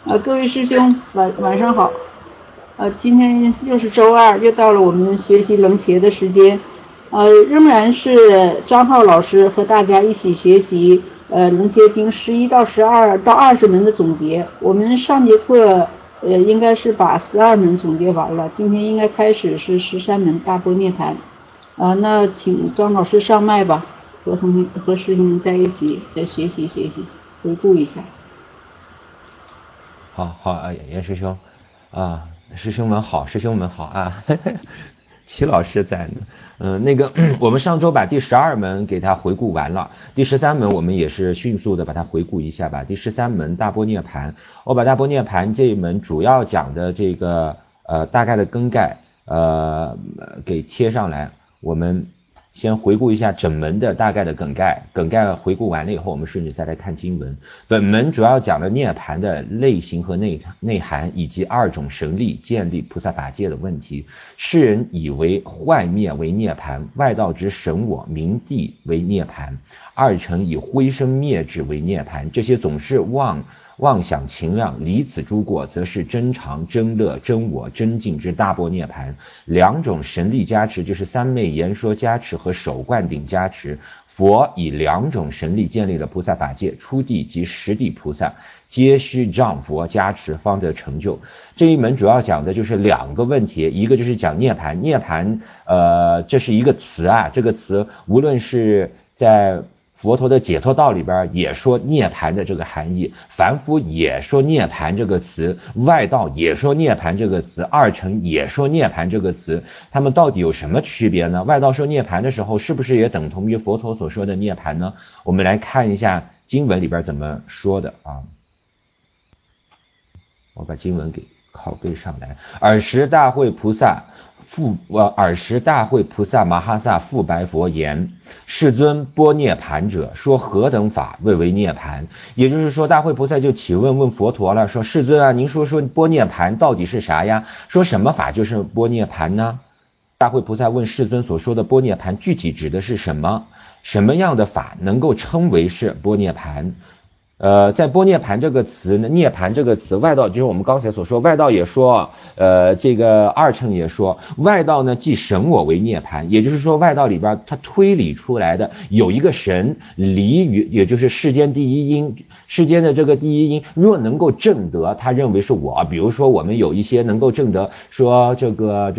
各位师兄晚上好。今天又是周二，又到了我们学习楞伽的时间。仍然是张浩老师和大家一起学习楞伽经11到12到20门的总结。我们上节课应该是把12门总结完了，今天应该开始是13门大般涅槃。那请张老师上麦吧，和师兄们在一起学习回顾一下。 好，严师兄啊，师兄们好啊，齐老师在呢。我们上周把第12门给他回顾完了，第13门我们也是迅速的把它回顾一下吧。第13门大般涅槃，我把大般涅槃这一门主要讲的这个大概的更概给贴上来，我们先回顾一下整门的大概的梗概回顾完了以后，我们顺着再来看经文。本门主要讲了涅槃的类型和内涵，以及2种神力建立菩萨法界的问题。世人以为幻灭为涅槃，外道之神我明谛为涅槃，2乘以灰生灭智为涅槃，这些总是妄想情量，离此诸过，则是真常真乐真我真净之大般涅槃。2种神力加持，就是三昧言说加持和手灌顶加持。佛以2种神力建立了菩萨法界，初地及实地菩萨皆需仗佛加持方得成就。这一门主要讲的就是2个问题，一个就是讲涅槃，这是一个词啊，这个词无论是在佛陀的解脱道里边也说涅槃的这个含义，凡夫也说涅槃这个词，外道也说涅槃这个词，2乘也说涅槃这个词，他们到底有什么区别呢？外道说涅槃的时候，是不是也等同于佛陀所说的涅槃呢？我们来看一下经文里边怎么说的啊。我把经文给拷贝上来。尔时大会菩萨摩诃萨复白佛言：世尊，般涅槃者，说何等法谓为涅槃？也就是说，大会菩萨就起问佛陀了，说世尊啊，您说般涅槃到底是啥呀？说什么法就是般涅槃呢？大会菩萨问世尊所说的般涅槃具体指的是什么？什么样的法能够称为是般涅槃？在般涅槃这个词呢，涅槃这个词，外道就是我们刚才所说，外道也说，这个2乘也说，外道呢即神我为涅槃，也就是说外道里边它推理出来的有一个神离于，也就是世间第一因，世间的这个第一因若能够证得，他认为是我。比如说我们有一些能够证得，说这个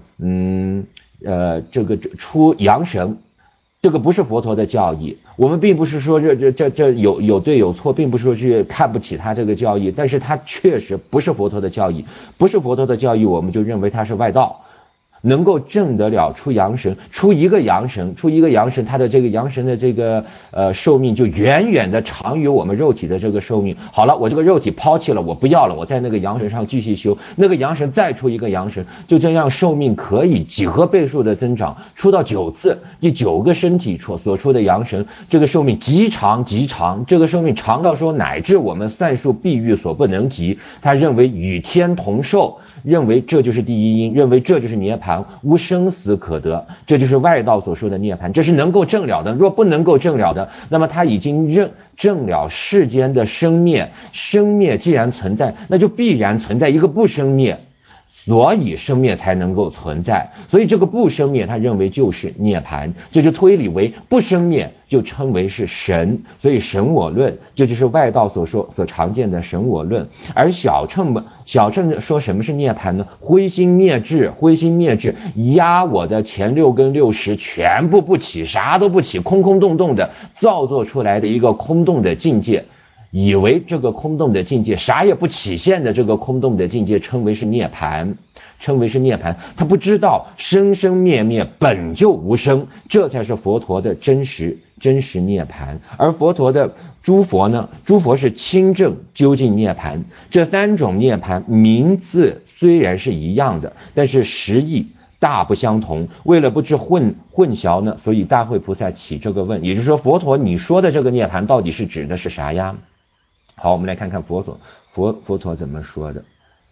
出阳神。这个不是佛陀的教义，我们并不是说这有对有错，并不是说去看不起他这个教义，但是他确实不是佛陀的教义，不是佛陀的教义，我们就认为他是外道。能够证得了出阳神，出一个阳神，他的这个阳神的这个寿命就远远的长于我们肉体的这个寿命。好了，我这个肉体抛弃了，我不要了，我在那个阳神上继续修，那个阳神再出一个阳神，就这样寿命可以几何倍数的增长，出到9次，第9个身体所出的阳神，这个寿命极长，这个寿命长到说乃至我们算术比喻所不能及，他认为与天同寿，认为这就是第一因，认为这就是涅槃，无生死可得，这就是外道所说的涅槃，这是能够证了的。若不能够证了的，那么他已经证了世间的生灭，生灭既然存在，那就必然存在一个不生灭，所以生灭才能够存在，所以这个不生灭他认为就是涅槃，这就推理为不生灭就称为是神，所以神我论，这就是外道所常见的神我论。而小乘说什么是涅槃呢？灰心灭智，压我的前6根6识全部不起，啥都不起，空空洞洞的造作出来的一个空洞的境界，以为这个空洞的境界啥也不起现的这个空洞的境界称为是涅槃，他不知道生生灭灭本就无生，这才是佛陀的真实涅槃。而佛陀的诸佛呢，诸佛是清正究竟涅槃，这3种涅槃名字虽然是一样的，但是实义大不相同。为了不致混淆呢，所以大会菩萨起这个问，也就是说佛陀你说的这个涅槃到底是指的是啥呀？好，我们来看看佛陀怎么说的。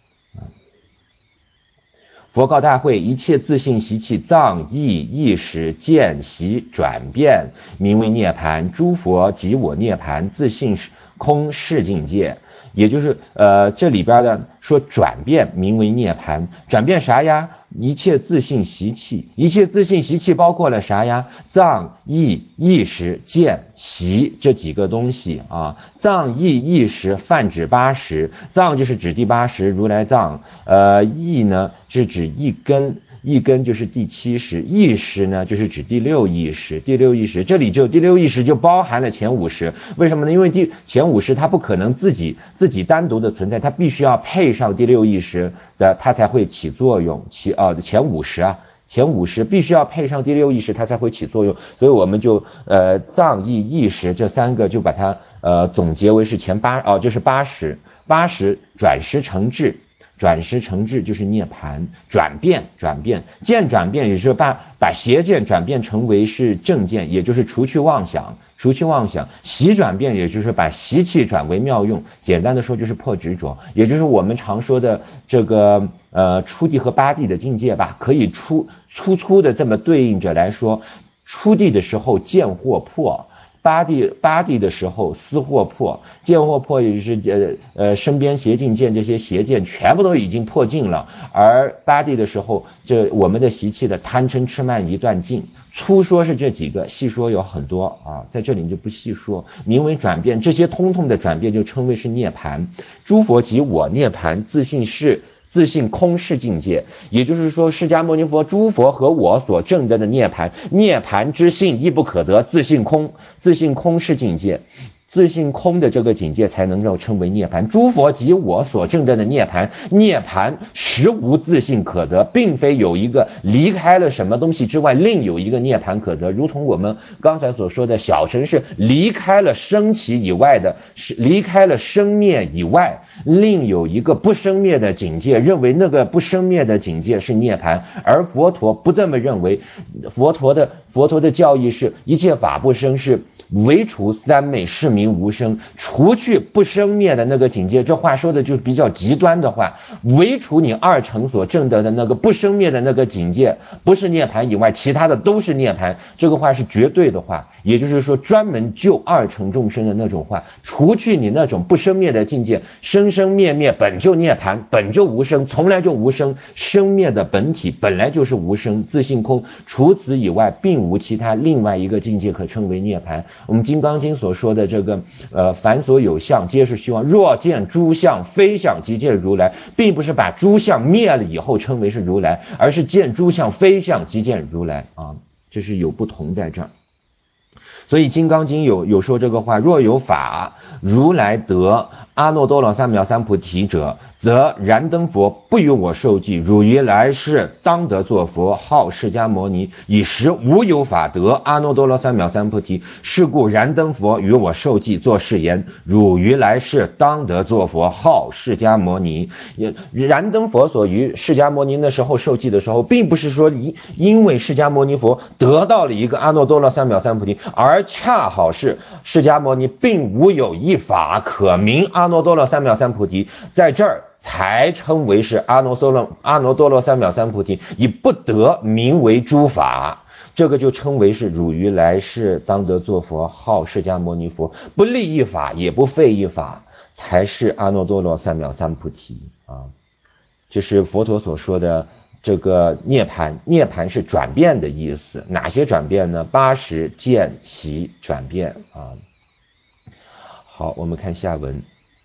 佛告大会：一切自性习气藏意意识见习转变，名为涅槃。诸佛即我涅槃，自性空是境界，也就是这里边的说转变名为涅槃，转变啥呀？一切自性习气，一切自性习气包括了啥呀？藏意意识见习这几个东西啊。藏意意识泛指80，藏就是指第80如来藏，意呢是指一根就是第70，意识呢就是指第6意识，第6意识这里就第6意识就包含了前50，为什么呢？因为前50它不可能自己单独的存在，它必须要配上第6意识的，它才会起作用。前50必须要配上第6意识，它才会起作用。所以我们就藏意意识这3个就把它总结为是前就是80转识成智。转识成智就是涅槃，转变，见转变，也就是把邪见转变成为是正见，也就是除去妄想，习转变，也就是把习气转为妙用，简单的说就是破执着，也就是我们常说的这个初地和八地的境界吧，可以粗粗的这么对应着来说，初地的时候见惑破，八地的时候思惑破，见惑破也就是身边邪境见，这些邪见全部都已经破尽了，而八地的时候这我们的习气的贪嗔痴慢一断尽。粗说是这几个，细说有很多啊，在这里就不细说。名为转变，这些通通的转变就称为是涅槃。诸佛即我涅槃，自性空是境界，也就是说释迦牟尼佛诸佛和我所证得的涅槃之性亦不可得，自性空是境界，自性空的这个境界才能够称为涅槃。诸佛及我所证得的涅槃实无自性可得，并非有一个离开了什么东西之外另有一个涅槃可得，如同我们刚才所说的小乘是离开了生起以外的，离开了生灭以外另有一个不生灭的境界，认为那个不生灭的境界是涅槃，而佛陀不这么认为。佛陀的教义是一切法不生，是唯除三昧是名无生，除去不生灭的那个境界，这话说的就是比较极端的话，唯除你二乘所证得的那个不生灭的那个境界不是涅槃以外，其他的都是涅槃，这个话是绝对的话，也就是说专门救二乘众生的那种话，除去你那种不生灭的境界，生生灭灭本就涅槃，本就无生，从来就无生，生灭的本体本来就是无生，自性空，除此以外并无其他另外一个境界可称为涅槃。我们金刚经所说的这个凡所有相皆是虚妄，若见诸相非相即见如来，并不是把诸相灭了以后称为是如来，而是见诸相非相即见如来啊，这是有不同在这儿。所以金刚经有说这个话，若有法如来得阿耨多罗三藐三菩提者，则燃灯佛不与我受记，汝于来世当得作佛，号释迦牟尼，以时无有法得阿耨多罗三藐三菩提，是故燃灯佛与我受记，作是言，汝于来世当得作佛，号释迦牟尼。燃灯佛所于释迦牟尼那时候受记的时候，并不是说因为释迦牟尼佛得到了一个阿耨多罗三藐三菩提，而恰好是释迦牟尼并无有一法可名阿耨多罗三藐三菩提，在这儿才称为是阿耨多罗三藐三菩提，以不得名为诸法，这个就称为是汝于来世当得作佛，号释迦牟尼佛，不立一法也不废一法，才是阿耨多罗三藐三菩提啊。这是佛陀所说的这个涅槃是转变的意思。哪些转变呢？80见习转变啊。好，我们看下文。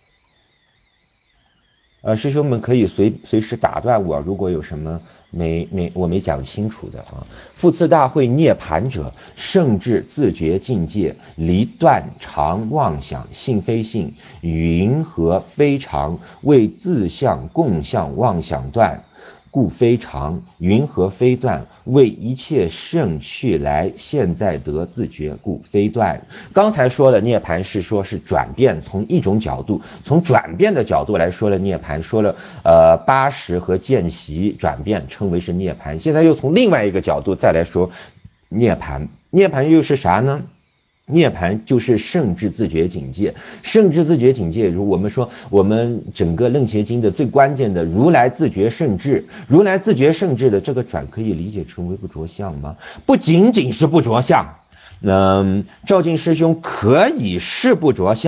师兄们可以随时打断我，如果有什么我没讲清楚的啊。复次大会涅槃者，圣智自觉境界，离断常妄想，性非性，云何非常，为自相共相妄想断，故非常，云何非断，为一切圣去来现在得自觉，故非断。刚才说的涅槃是说是转变，从一种角度，从转变的角度来说了涅槃，说了80和见习转变称为是涅槃。现在又从另外一个角度再来说涅槃，涅槃又是啥呢？涅槃就是圣智自觉境界，圣智自觉境界，如我们说我们整个楞伽经的最关键的如来自觉圣智，如来自觉圣智的这个转可以理解成为不着相吗？不仅仅是不着相，赵晋师兄可以是不着相，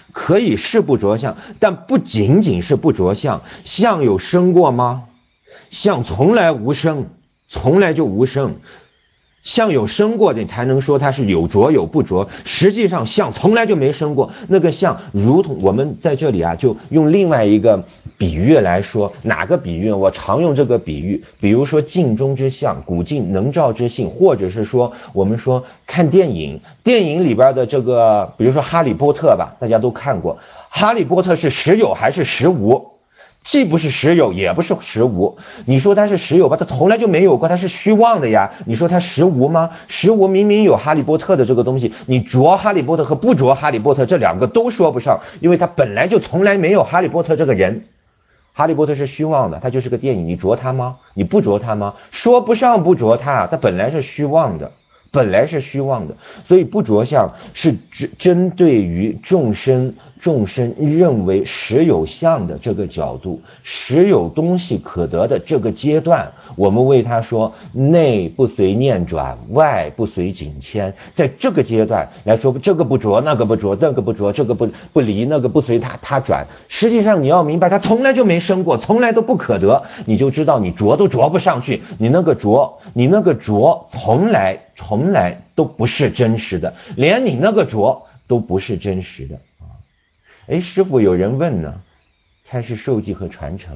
可以是不着相，但不仅仅是不着相。相有生过吗？相从来无生，从来就无生。相有生过，你才能说它是有着有不着。实际上相从来就没生过，那个相如同我们在这里啊，就用另外一个比喻来说。哪个比喻？我常用这个比喻，比如说镜中之相，古镜能照之性，或者是说我们说看电影，电影里边的这个，比如说哈利波特吧，大家都看过，哈利波特是实有还是实无？既不是实有也不是实无。你说它是实有吧，它从来就没有过，它是虚妄的呀。你说它实无吗？实无明明有哈利波特的这个东西，你着哈利波特和不着哈利波特这两个都说不上，因为它本来就从来没有哈利波特这个人。哈利波特是虚妄的，它就是个电影，你着它吗？你不着它吗？说不上不着它，它本来是虚妄的，本来是虚妄的。所以不着相是针对于众生认为实有相的这个角度，实有东西可得的这个阶段，我们为他说内不随念转，外不随境迁。在这个阶段来说，这个不着，那个不着，那个不着，这个不离，那个不随他转。实际上你要明白，他从来就没生过，从来都不可得，你就知道你着都着不上去。你那个着从来都不是真实的，连你那个着都不是真实的。师父，有人问呢，开示授记和传承。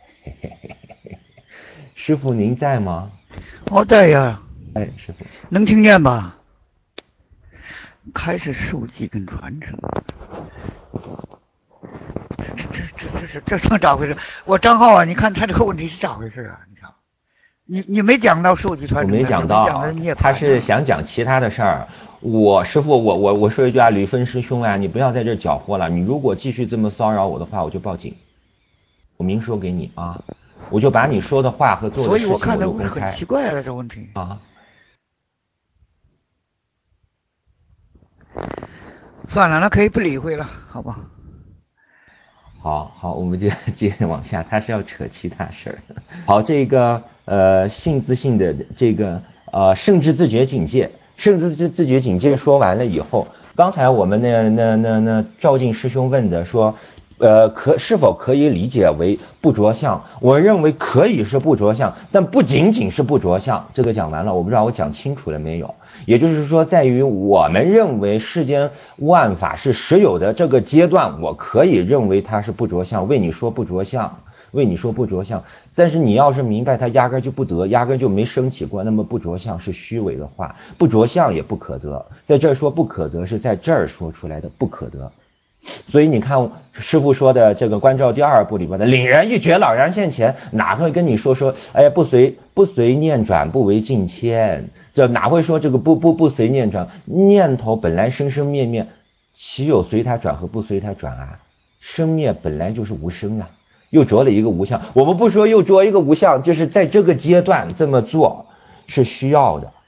师父您在吗？ 我在呀。 师父能听见吧？开示授记跟传承，这咋回事？我张浩啊，你看他这个问题是咋回事啊？你瞧，你没讲到授记传承， 我没讲到，他是想讲其他的事儿。师父，我说一句啊，吕芬师兄啊，你不要在这搅和了。你如果继续这么骚扰我的话，我就报警。我明说给你啊，我就把你说的话和做的事情我都公开。 所以我看的很奇怪的这问题啊。 算了，那可以不理会了，好吧？ 好，我们就接着往下，他是要扯其他事儿。好，这个性自性的这个圣智自觉境界。圣智自觉境界说完了以后，刚才我们那赵晋师兄问的说，是否可以理解为不着相？我认为可以是不着相，但不仅仅是不着相。这个讲完了，我不知道我讲清楚了没有？也就是说，在于我们认为世间万法是实有的这个阶段，我可以认为它是不着相，为你说不着相。但是你要是明白它压根就不得，压根就没升起过，那么不着相是虚伪的话，不着相也不可得。在这儿说不可得，是在这儿说出来的不可得。所以你看师父说的这个观照第二部里边的凛然欲绝，朗然现前，哪会跟你说不随念转，不为境迁，这哪会说这个不随念转？念头本来生生灭灭，岂有随它转和不随它转啊？生灭本来就是无生啊，又着了一个无相。我们不说又着一个无相，就是在这个阶段这么做是需要的。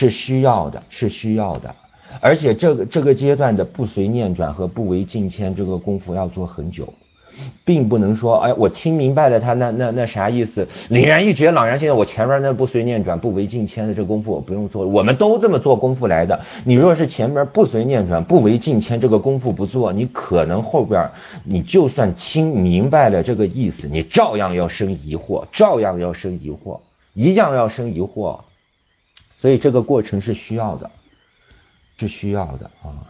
而且这个阶段的不随念转和不为境迁，这个功夫要做很久，并不能说我听明白了他那啥意思，凛然欲绝，朗然现在我前面那不随念转不为境迁的这个功夫我不用做，我们都这么做功夫来的。你若是前面不随念转不为境迁这个功夫不做，你可能后边你就算听明白了这个意思，你照样要生疑惑，一样要生疑惑。所以这个过程是需要的啊。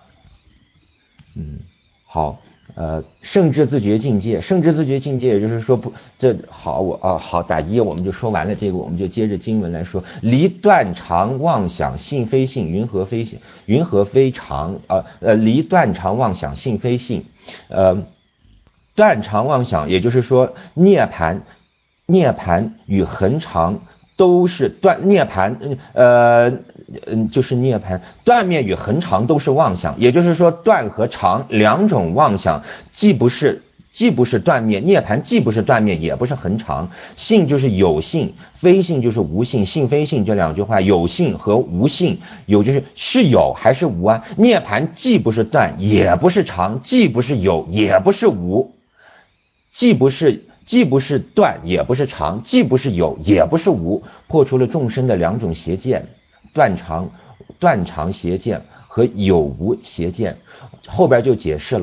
好，圣智自觉境界，也就是说好打一我们就说完了这个，我们就接着经文来说，离断常妄想性非性，云何非常离断常妄想性非性，断常妄想也就是说涅槃与恒常都是涅槃，就是涅槃，断灭与恒常都是妄想，也就是说断和常两种妄想既不是断灭，涅槃既不是断灭也不是恒常。性就是有性，非性就是无性，性非性这两句话，有性和无性，有就是有还是无啊？涅槃既不是断也不是常，既不是有也不是无，既不是断也不是常，既不是有也不是无，破除了众生的两种邪见，断常邪见和有无邪见。后边就解释了，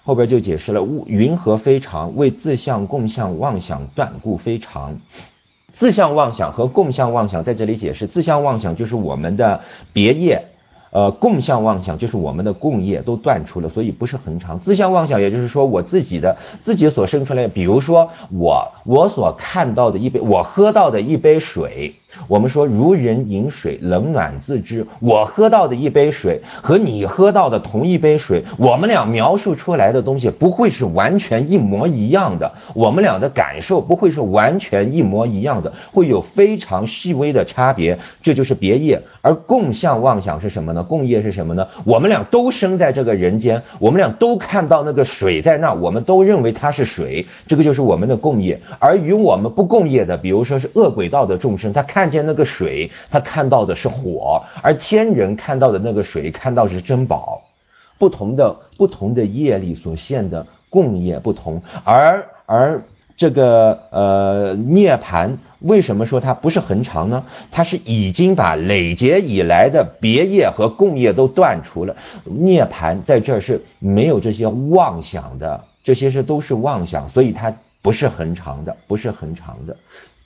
后边就解释了云何非常，为自相共相妄想断故非常。自相妄想和共相妄想在这里解释，自相妄想就是我们的别业，共相妄想就是我们的共业都断除了，所以不是恒常。自相妄想也就是说我自己所生出来的，比如说我所看到的我喝到的一杯水，我们说如人饮水，冷暖自知。我喝到的一杯水和你喝到的同一杯水，我们俩描述出来的东西不会是完全一模一样的，我们俩的感受不会是完全一模一样的，会有非常细微的差别，这就是别业。而共相妄想是什么呢？共业是什么呢？我们俩都生在这个人间，我们俩都看到那个水在那，我们都认为它是水，这个就是我们的共业。而与我们不共业的，比如说是恶鬼道的众生，他看见那个水，他看到的是火，而天人看到的那个水，看到是珍宝。不同的业力所现的共业不同，而这个涅槃为什么说它不是恒常呢？它是已经把累劫以来的别业和共业都断除了。涅槃在这儿是没有这些妄想的，这些都是妄想，所以它不是恒常的，不是恒常的，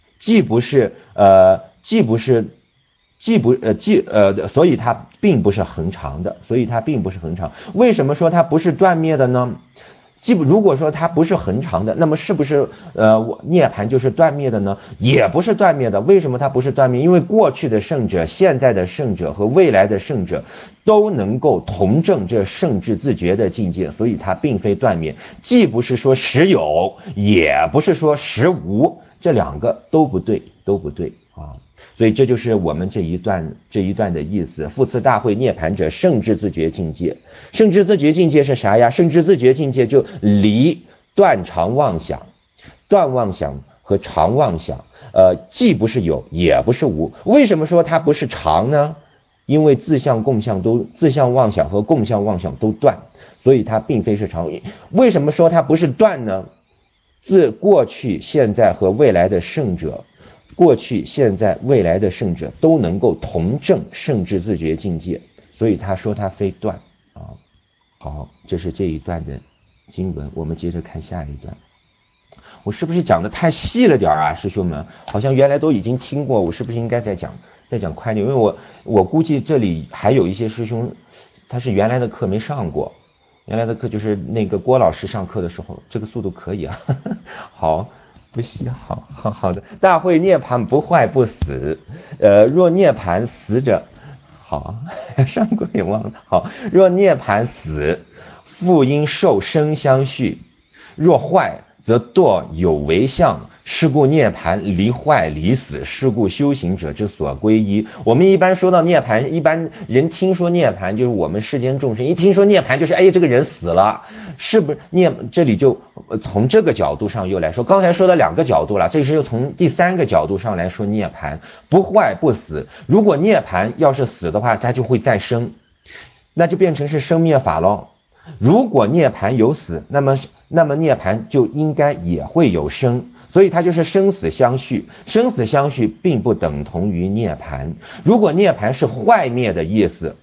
所以它并不是恒常的，所以它并不是恒常。为什么说它不是断灭的呢？如果说它不是恒常的，那么是不是涅槃就是断灭的呢？也不是断灭的。为什么它不是断灭？因为过去的圣者、现在的圣者和未来的圣者都能够同证这圣智自觉的境界，所以它并非断灭。既不是说实有，也不是说实无，这两个都不对啊。所以这就是我们这一段的意思。复次大会涅槃者，圣智自觉境界。圣智自觉境界是啥呀？圣智自觉境界就离断常妄想，断妄想和常妄想，既不是有，也不是无。为什么说它不是常呢？因为自相妄想和共相妄想都断，所以它并非是常。为什么说它不是断呢？自过去、现在和未来的圣者。过去、现在、未来的圣者都能够同证圣智自觉境界，所以他说他非断啊。好，这是这一段的经文，我们接着看下一段。我是不是讲的太细了点啊，师兄们？好像原来都已经听过，我是不是应该再讲快点？因为我估计这里还有一些师兄，他是原来的课没上过，原来的课就是那个郭老师上课的时候，这个速度可以啊。好。不细，好的。大会涅槃不坏不死，若涅槃死者，好，上过也忘了。好，若涅槃死，复因受生相续；若坏，则堕有为相。是故涅槃离坏离死，是故修行者之所归依。我们一般说到涅槃，一般人听说涅槃就是我们世间众生一听说涅槃就是这个人死了，是不是这里就从这个角度上又来说，刚才说的两个角度了，这是又从第三个角度上来说涅槃不坏不死。如果涅槃要是死的话，它就会再生，那就变成是生灭法咯。如果涅槃有死，那么涅槃就应该也会有生，所以它就是生死相续。生死相续并不等同于涅槃。如果涅槃是坏灭的意思，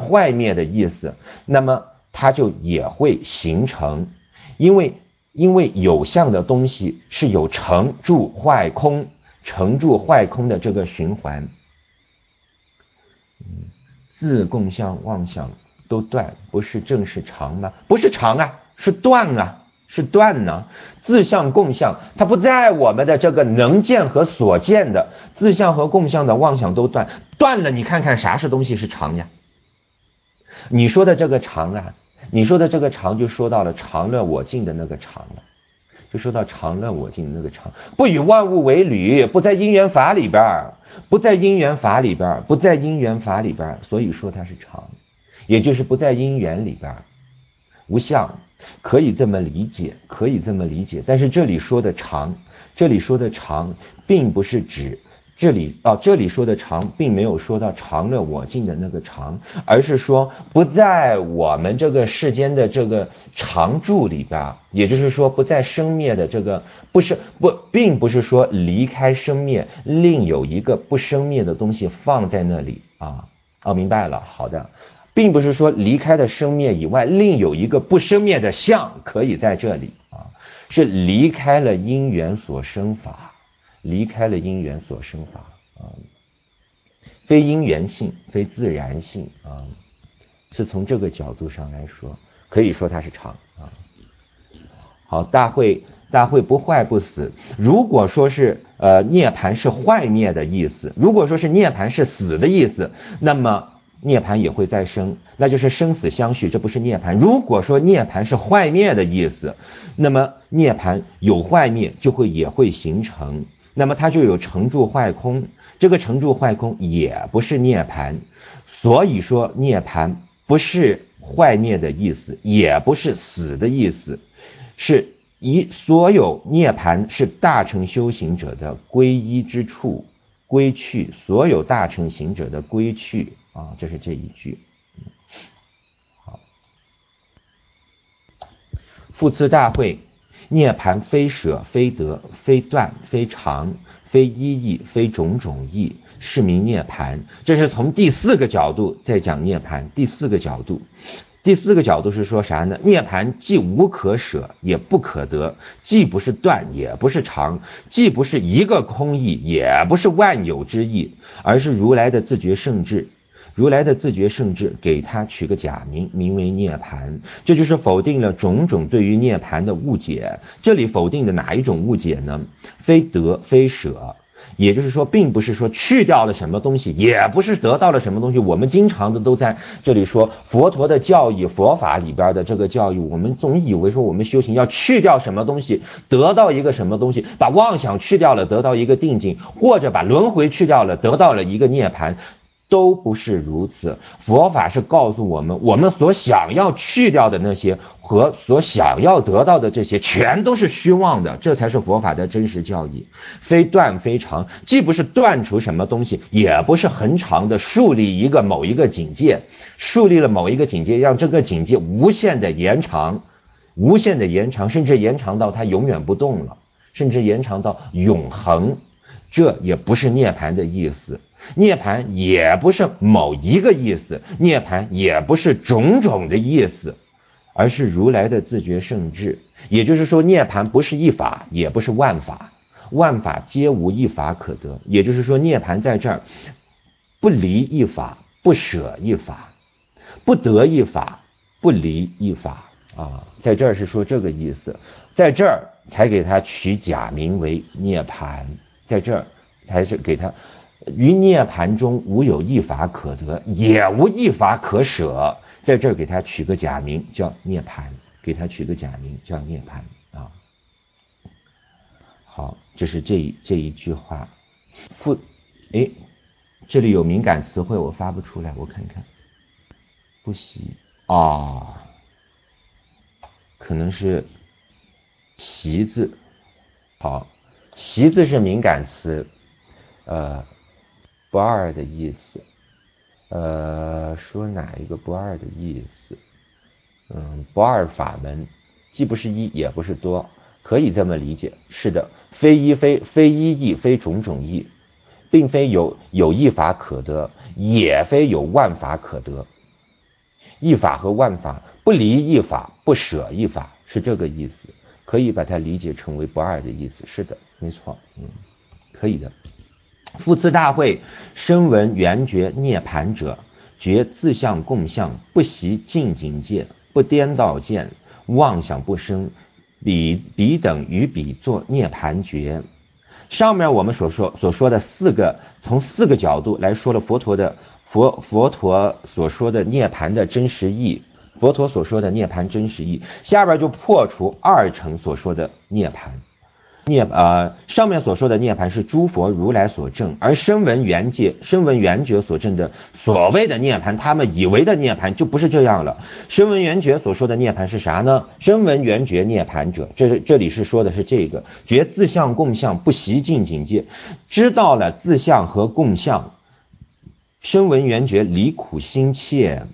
那么它就也会形成，因为有相的东西是有成住坏空的这个循环。自共相妄想都断，不是正是常吗？不是常啊，是断啊，是断呢。自相共相，它不在我们的这个能见和所见的自相和共相的妄想都断了。你看看啥是东西是常呀？你说的这个常啊，就说到了常乐我净的那个常了，就说到常乐我净的那个常，不与万物为侣，不在因缘法里边，所以说它是常，也就是不在因缘里边，无相，可以这么理解。但是这里说的常并不是指这里说的常并没有说到常乐我净的那个常，而是说不在我们这个世间的这个常住里边，也就是说不在生灭的这个并不是说离开生灭另有一个不生灭的东西放在那里啊。明白了，好的。 并不是说离开了生灭以外另有一个不生灭的相可以在这里啊，是离开了因缘所生法，离开了因缘所生法啊，非因缘性，非自然性啊，是从这个角度上来说，可以说它是常啊。好，大会不坏不死。如果说是涅槃是坏灭的意思，如果说是涅槃是死的意思，那么涅槃也会再生，那就是生死相续，这不是涅槃。如果说涅槃是坏灭的意思，那么涅槃有坏灭就会也会形成，那么它就有成住坏空，这个成住坏空也不是涅槃。所以说涅槃不是坏灭的意思，也不是死的意思，是所有涅槃是大乘修行者的归依之处，归去，所有大乘行者的归去啊，这是这一句。好，复次大会，涅槃非舍非得非断非常非一义非种种义，是名涅槃。这是从第四个角度在讲涅槃。第四个角度是说啥呢？涅槃既无可舍也不可得，既不是断也不是常，既不是一个空义也不是万有之意，而是如来的自觉圣智。如来的自觉圣智给他取个假名，名为涅槃。这就是否定了种种对于涅槃的误解。这里否定的哪一种误解呢？非得非舍，也就是说并不是说去掉了什么东西，也不是得到了什么东西。我们经常的都在这里说佛陀的教义，佛法里边的这个教育，我们总以为说我们修行要去掉什么东西，得到一个什么东西，把妄想去掉了得到一个定境，或者把轮回去掉了得到了一个涅槃，都不是如此。佛法是告诉我们，我们所想要去掉的那些和所想要得到的这些全都是虚妄的，这才是佛法的真实教义。非断非常，既不是断除什么东西，也不是很长的树立某一个境界，树立了某一个境界，让这个境界无限的延长，甚至延长到它永远不动了，甚至延长到永恒，这也不是涅槃的意思。涅槃也不是某一个意思，涅槃也不是种种的意思，而是如来的自觉圣智。也就是说，涅槃不是一法，也不是万法，万法皆无一法可得。也就是说，涅槃在这儿不离一法，不舍一法，不得一法，不离一法啊，在这儿是说这个意思，在这儿才给他取假名为涅槃，在这儿才是给他于涅槃中无有一法可得，也无一法可舍，在这儿给他取个假名叫涅槃，给他取个假名叫涅槃啊。好，这是这一句话。这里有敏感词汇我发不出来，我看看。不习啊，可能是习字。好，习字是敏感词，不二的意思。说哪一个不二的意思？不二法门，既不是一也不是多，可以这么理解。是的，非一义，非种种义，并非有一法可得，也非有万法可得。一法和万法，不离一法，不舍一法，是这个意思。可以把它理解成为不二的意思。是的，没错，可以的。复次大会，声闻缘觉涅槃者，觉自相共相，不习净境界，不颠倒见，妄想不生，彼等于彼作涅槃觉。上面我们所说的从四个角度来说了佛陀所说的涅槃的真实义，佛陀所说的涅槃真实义，下边就破除二乘所说的涅槃。上面所说的涅槃是诸佛如来所证，而声闻缘觉所证的所谓的涅槃，他们以为的涅槃就不是这样了。声闻缘觉所说的涅槃是啥呢？声闻缘觉涅槃者，这里是说的是这个觉自相共相，不习净境界，知道了自相和共相，声闻缘觉离苦心切，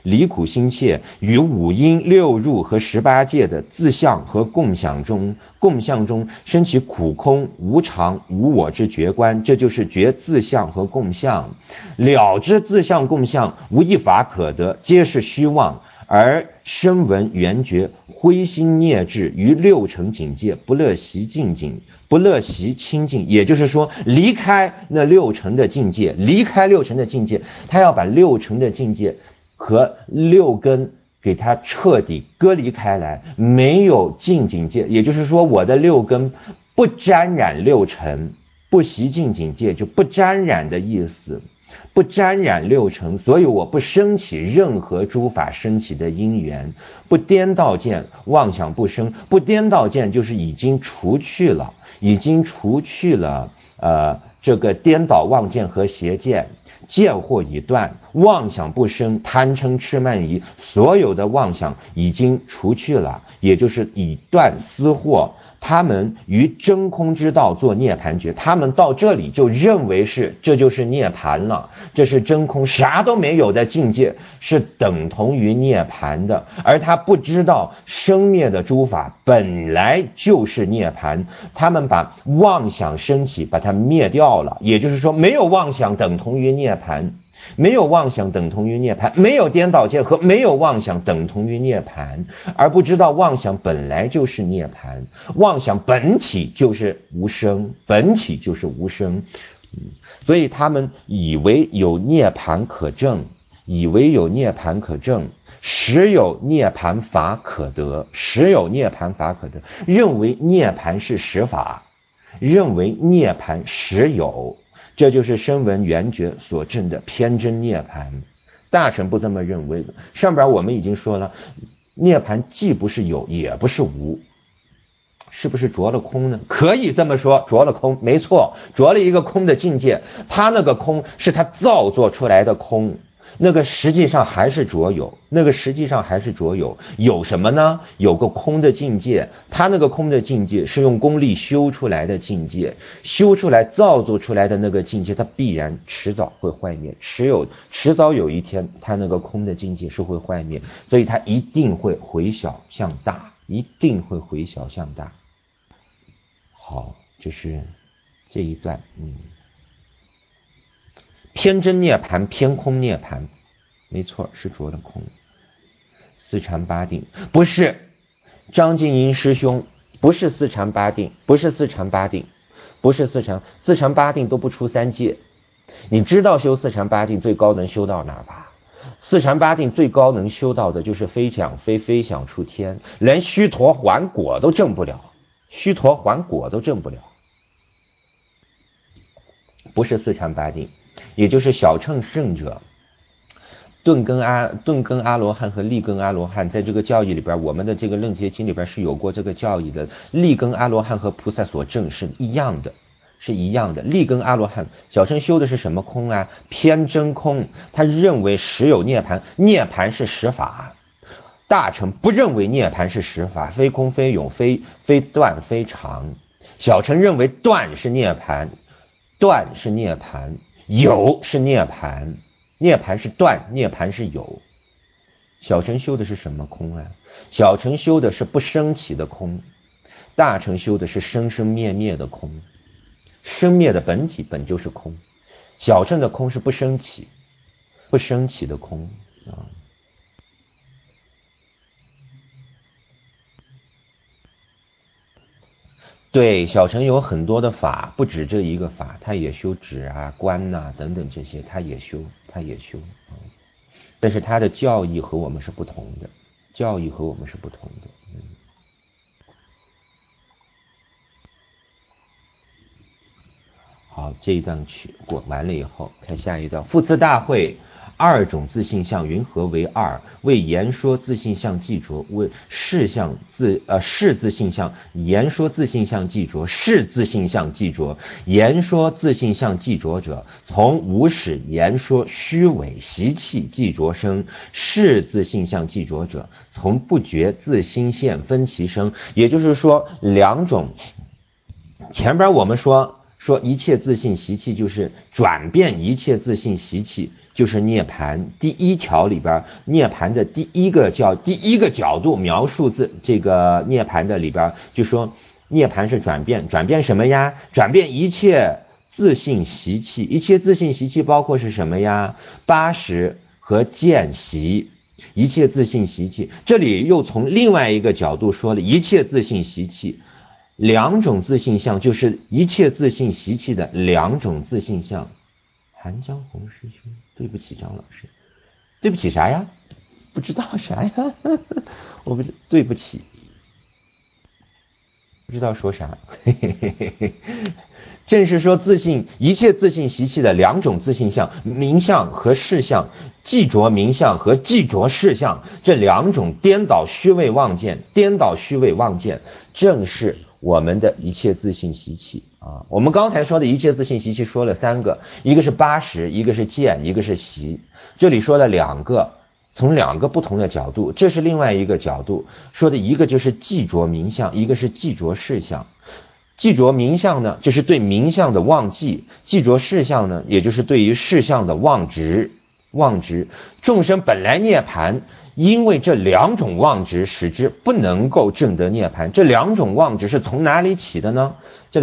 离苦心切，于五阴六入和18界的自相和共相中生起苦空无常无我之觉观，这就是觉自相和共相。了知自相共相，无一法可得，皆是虚妄，而声闻缘觉灰心孽智于六尘境界，不乐习清净，也就是说离开那六尘的境界，他要把六尘的境界和六根给它彻底割离开来，没有净境界，也就是说我的六根不沾染六尘，不习净境界，就不沾染的意思，不沾染六尘，所以我不升起任何诸法升起的因缘，不颠倒见，妄想不生，不颠倒见就是已经除去了这个颠倒妄见和邪见，见惑已断，妄想不生，贪嗔痴慢疑，所有的妄想已经除去了，也就是已断私惑。他们于真空之道做涅盘觉，他们到这里就认为这就是涅盘了，这是真空，啥都没有的境界，是等同于涅盘的。而他不知道生灭的诸法本来就是涅盘，他们把妄想升起把它灭掉了，也就是说没有妄想等同于涅盘，没有妄想等同于涅盘，没有颠倒见和没有妄想等同于涅盘，而不知道妄想本来就是涅盘，妄想本体就是无生，所以他们以为有涅盘可证，实有涅盘法可得，认为涅盘是实法，认为涅盘实有，这就是声闻缘觉所证的偏真涅盘。大乘不这么认为的。上边我们已经说了，涅盘既不是有也不是无，是不是着了空呢？可以这么说，着了空，没错，着了一个空的境界。他那个空是他造作出来的空，那个实际上还是着有，有什么呢？有个空的境界，他那个空的境界是用功力修出来的境界，修出来造作出来的那个境界，它必然迟早会坏灭，迟早有一天他那个空的境界是会坏灭，所以他一定会回小向大，好，这是这一段。偏真涅盘，偏空涅盘，没错，是着了空。四禅八定不是，张静音师兄不是四禅八定，四禅八定都不出三界。你知道修四禅八定最高能修到哪吧？四禅八定最高能修到的就是飞翔出天，连须陀洹果都证不了，不是四禅八定，也就是小乘圣者，顿根阿罗汉和利根阿罗汉，在这个教义里边，我们的这个楞伽经里边是有过这个教义的。利根阿罗汉和菩萨所证是一样的。利根阿罗汉小乘修的是什么空啊？偏真空，他认为实有涅盘，涅盘是实法。大乘不认为涅盘是实法，非空非有非断非常。小乘认为断是涅盘，有是涅盘，涅盘是断，涅盘是有。小乘修的是什么空啊？小乘修的是不生起的空，大乘修的是生生灭灭的空。生灭的本体本就是空，小乘的空是不生起的空啊。对，小乘有很多的法，不止这一个法，他也修止啊、观啊等等这些，他也修但是他的教义和我们是不同的，好，这一段过完了以后，看下一段。复次大会，二种自性相云何为二？为言说自性相寂着，为是自性相，言说自性相寂着，是自性相寂着。言说自性相寂着者，从无始言说虚伪习气寂着生；是自性相寂着者，从不觉自心现分其生。也就是说，两种。前边我们说说一切自性习气就是转变一切自性习气，就是涅槃。第一条里边，涅槃的第一个角度描述这个涅槃的里边，就说涅槃是转变，转变什么呀？转变一切自性习气。一切自性习气包括是什么呀？80和见习。一切自性习气，这里又从另外一个角度说了一切自性习气。两种自性相，就是一切自性习气的两种自性相。韩江红师兄，对不起张老师，对不起啥呀？不知道啥呀？我不知，对不起，不知道说啥。正是说自性一切自性习气的两种自性相，名相和事相，寂着名相和寂着事相，这两种颠倒虚伪妄见，正是我们的一切自性习气啊。我们刚才说的一切自性习气说了3个，一个是80，一个是见，一个是习。这里说了2个，从2个不同的角度，这是另外一个角度说的，一个就是寂着名相，一个是寂着事相。寂着名相呢，就是对名相的忘记；寂着事相呢，也就是对于事相的忘执。众生本来涅槃，因为这两种妄执使之不能够证得涅槃。这两种妄执是从哪里起的呢？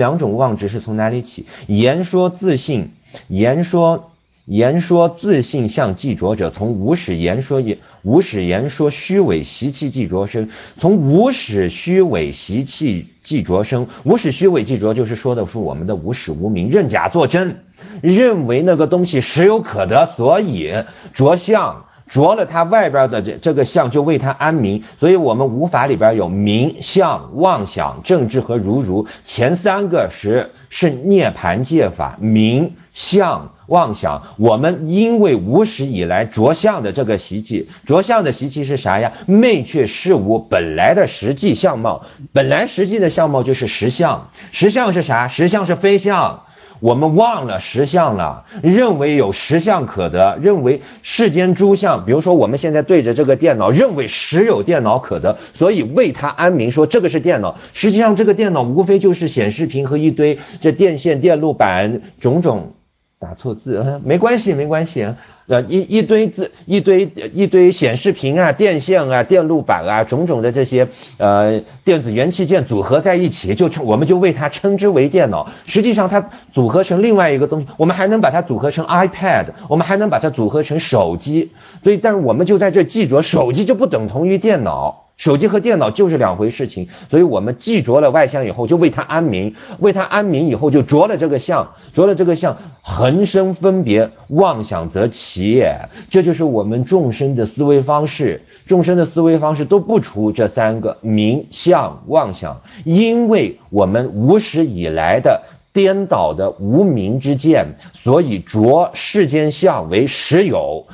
言说自性，言说自性相寂着者，从无始言说虚伪习气寂着生，从无始虚伪习气寂着生。无始虚伪寂着就是说的是我们的无始无明，认假作真，认为那个东西实有可得，所以着相，着了它外边的这个相，就为它安民。所以我们无法里边有名相妄想正知和如前3个是涅槃戒法，名相妄想。我们因为无始以来着相的这个习气，着相的习气是啥呀？昧却事物本来的实际相貌，本来实际的相貌就是实相。实相是啥？实相是非相。我们忘了实相了，认为有实相可得，认为世间诸相，比如说我们现在对着这个电脑，认为实有电脑可得，所以为它安民，说这个是电脑。实际上这个电脑无非就是显示屏和一堆这电线电路板种种，打错字没关系，一堆显示屏啊、电线啊、电路板啊，种种的这些电子元器件组合在一起，我们就为它称之为电脑。实际上它组合成另外一个东西，我们还能把它组合成 iPad， 我们还能把它组合成手机。所以但是我们就在这记着，手机就不等同于电脑，手机和电脑就是2回事情。所以我们记着了外相以后，就为它安民，为它安民以后就着了这个相，恒生分别，妄想则起也。这就是我们众生的思维方式，都不出这3个名相妄想，因为我们无始以来的颠倒的无明之见，所以着世间相为实有，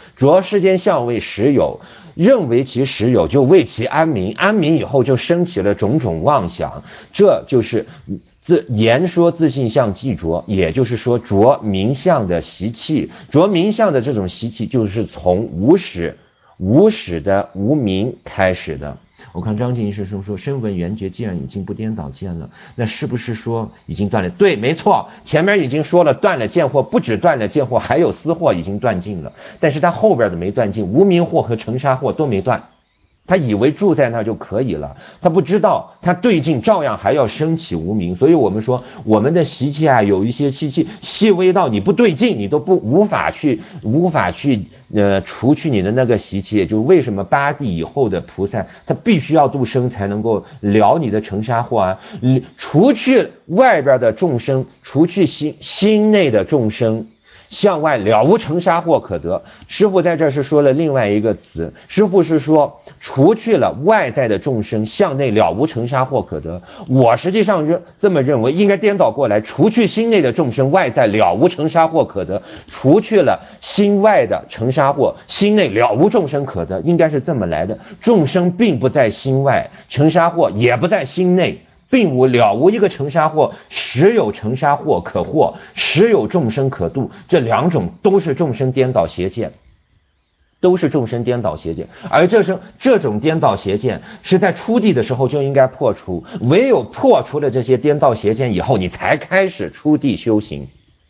认为其实有，就为其安民，安民以后就升起了种种妄想。这就是言说自性相寂着，也就是说着名相的习气，着名相的这种习气就是从无始的无明开始的。我看张静师兄说声闻缘觉既然已经不颠倒见了，那是不是说已经断了？对，没错，前面已经说了断了见惑，不止断了见惑，还有私惑已经断尽了，但是他后边的没断尽，无明惑和尘沙惑都没断。他以为住在那就可以了，他不知道他对境照样还要升起无明。所以我们说我们的习气啊，有一些习气细微到你不对境，你都无法去除去你的那个习气。也就为什么8地以后的菩萨他必须要度生才能够了你的尘沙惑啊，除去外边的众生，除去心内的众生，向外了无尘沙惑可得。师父在这是说了另外一个词，师父是说除去了外在的众生，向内了无尘沙惑可得。我实际上这么认为，应该颠倒过来，除去心内的众生，外在了无尘沙惑可得，除去了心外的尘沙惑，心内了无众生可得，应该是这么来的。众生并不在心外，尘沙惑也不在心内，并无了无一个尘沙惑，实有尘沙惑可获，实有众生可度，这2种都是众生颠倒邪见。 都是众生颠倒邪见，而这种颠倒邪见是在初地的时候就应该破除，唯有破除了这些颠倒邪见以后，你才开始出地修行，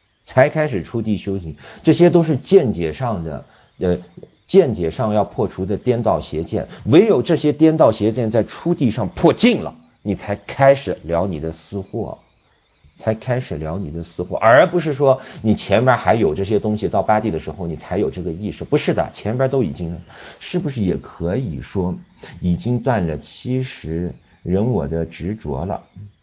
这些都是见解上要破除的颠倒邪见，唯有这些颠倒邪见在初地上破尽了，你才开始了你的私货，而不是说你前面还有这些东西，到八地的时候你才有这个意识，不是的，前边都已经，是不是也可以说已经断了70人我的执着了？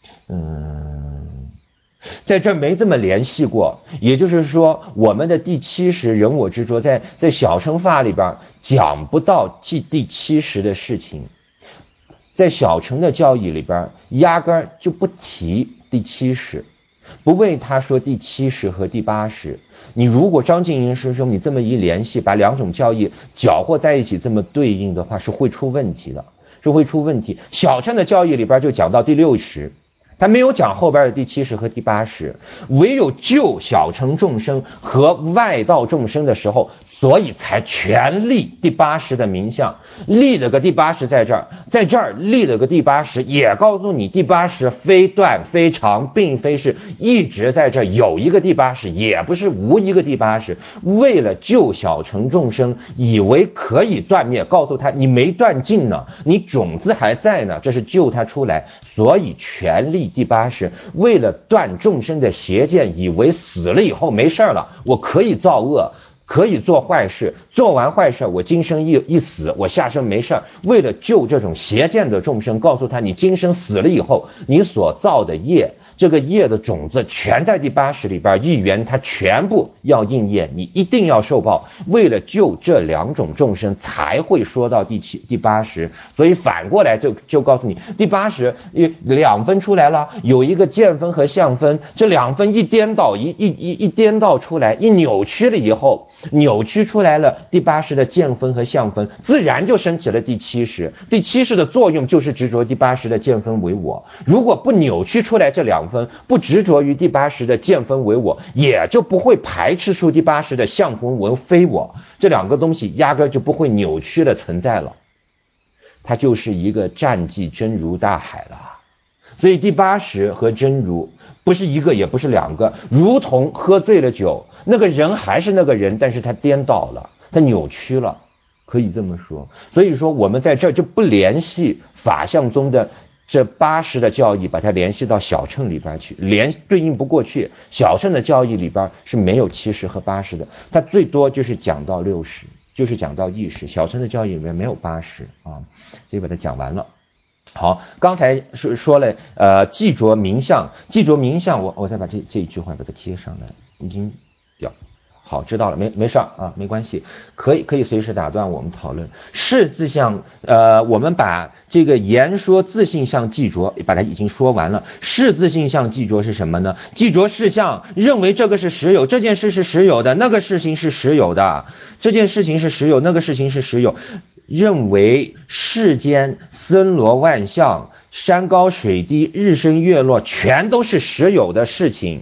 在这没这么联系过，也就是说我们的第70人我执着在小乘法里边讲不到第70的事情，在小乘的教义里边压根就不提第70，不为他说第70和第80。你如果张静英师兄你这么一联系，把两种教义搅和在一起这么对应的话，是会出问题的，小乘的教义里边就讲到第60，他没有讲后边的第70和第80，唯有救小乘众生和外道众生的时候，所以才全立第80的名相，立了个第80在这儿立了个第80，也告诉你第80非断非常，并非是一直在这有一个第80，也不是无一个第80，为了救小乘众生，以为可以断灭，告诉他你没断尽呢，你种子还在呢，这是救他出来，所以全立第80，为了断众生的邪见，以为死了以后没事了，我可以造恶，可以做坏事，做完坏事我今生一死，我下生没事。为了救这种邪见的众生，告诉他你今生死了以后，你所造的业，这个业的种子全在第80里边，一元它全部要应验，你一定要受报。为了救这两种众生才会说到第80，所以反过来就告诉你第80两分出来了，有一个见分和相分，这两分一颠倒一颠倒出来，一扭曲了以后，扭曲出来了第80的见分和相分，自然就升起了第70。第70的作用就是执着第80的见分为我，如果不扭曲出来这两分，不执着于第80的见分为我，也就不会排斥出第80的相分为非我，这两个东西压根就不会扭曲的存在了，它就是一个占据真如大海了。所以第80和真如不是一个也不是两个，如同喝醉了酒，那个人还是那个人，但是他颠倒了，他扭曲了，可以这么说。所以说我们在这儿就不联系法相宗的这80的教义，把它联系到小乘里边去，对应不过去。小乘的教义里边是没有70和80的，它最多就是讲到60，就是讲到意识。小乘的教义里面没有80啊，所以把它讲完了。好，刚才说了记着名相，我再把这一句话把它贴上来，已经掉。好，知道了，没事啊，没关系，可以随时打断我们讨论。是自相，我们把这个言说自性相记着，把它已经说完了。是自性相记着是什么呢？记着事相，认为这个是实有，这件事是实有的，那个事情是实有的，这件事情是实有，那个事情是实有。认为世间森罗万象，山高水低，日升月落，全都是实有的事情，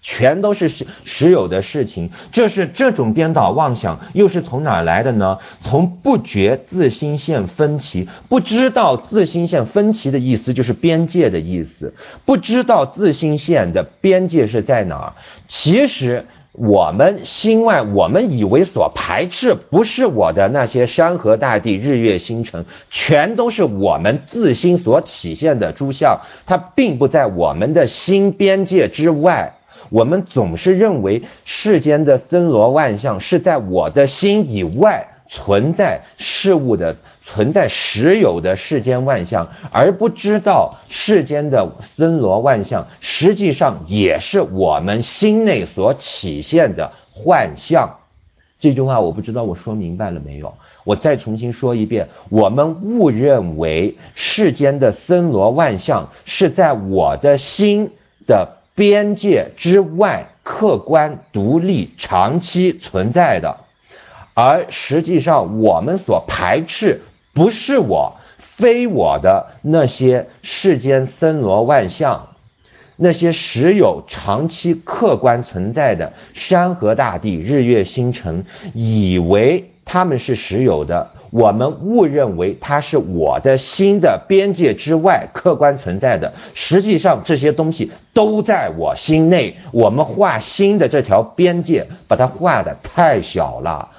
这是这种颠倒妄想又是从哪来的呢？从不觉自心现分歧，不知道自心现分歧的意思就是边界的意思，不知道自心现的边界是在哪儿。其实我们心外，我们以为所排斥不是我的那些山河大地日月星辰，全都是我们自心所体现的诸相，它并不在我们的心边界之外。我们总是认为世间的森罗万象是在我的心以外存在事物的，存在实有的世间万象，而不知道世间的森罗万象实际上也是我们心内所体现的幻象。这句话我不知道我说明白了没有，我再重新说一遍。我们误认为世间的森罗万象是在我的心的边界之外客观独立长期存在的，而实际上我们所排斥不是我非我的那些世间森罗万象， 那些实有长期客观存在的山河大地、日月星辰，以为它们是实有的，我们误认为它是我的心的边界之外客观存在的，实际上这些东西都在我心内，我们画心的这条边界把它画得太小了，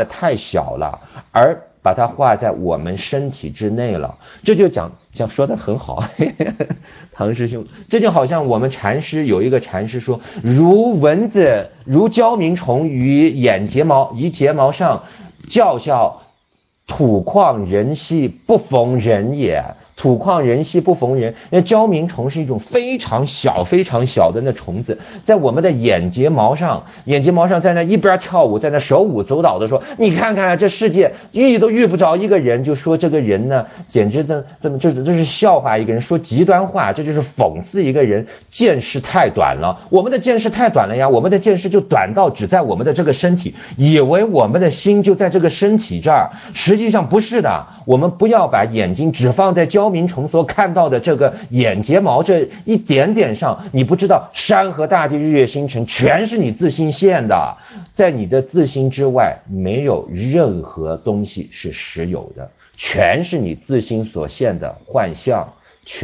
而把它画在我们身体之内了。这就讲说得很好唐师兄，这就好像我们禅师有一个禅师说，如蚊子如焦鸣虫于睫毛上，叫嚣土旷人稀不逢人也。土旷人稀不逢人，那焦鸣虫是一种非常小的那虫子，在我们的眼睫毛上在那一边跳舞，在那手舞足蹈的说，你看看这世界遇都遇不着一个人，就说这个人呢简直这是笑话一个人，说极端话，这就是讽刺一个人见识太短了。我们的见识太短了呀，我们的见识就短到只在我们的这个身体，以为我们的心就在这个身体这儿，实际上不是的。我们不要把眼睛只放在焦鸣虫所看到的这个眼睫毛这一点点上，你不知道山河大地、日月星辰全是你自心现的，在你的自心之外没有任何东西是实有的，全是你自心所现的幻象，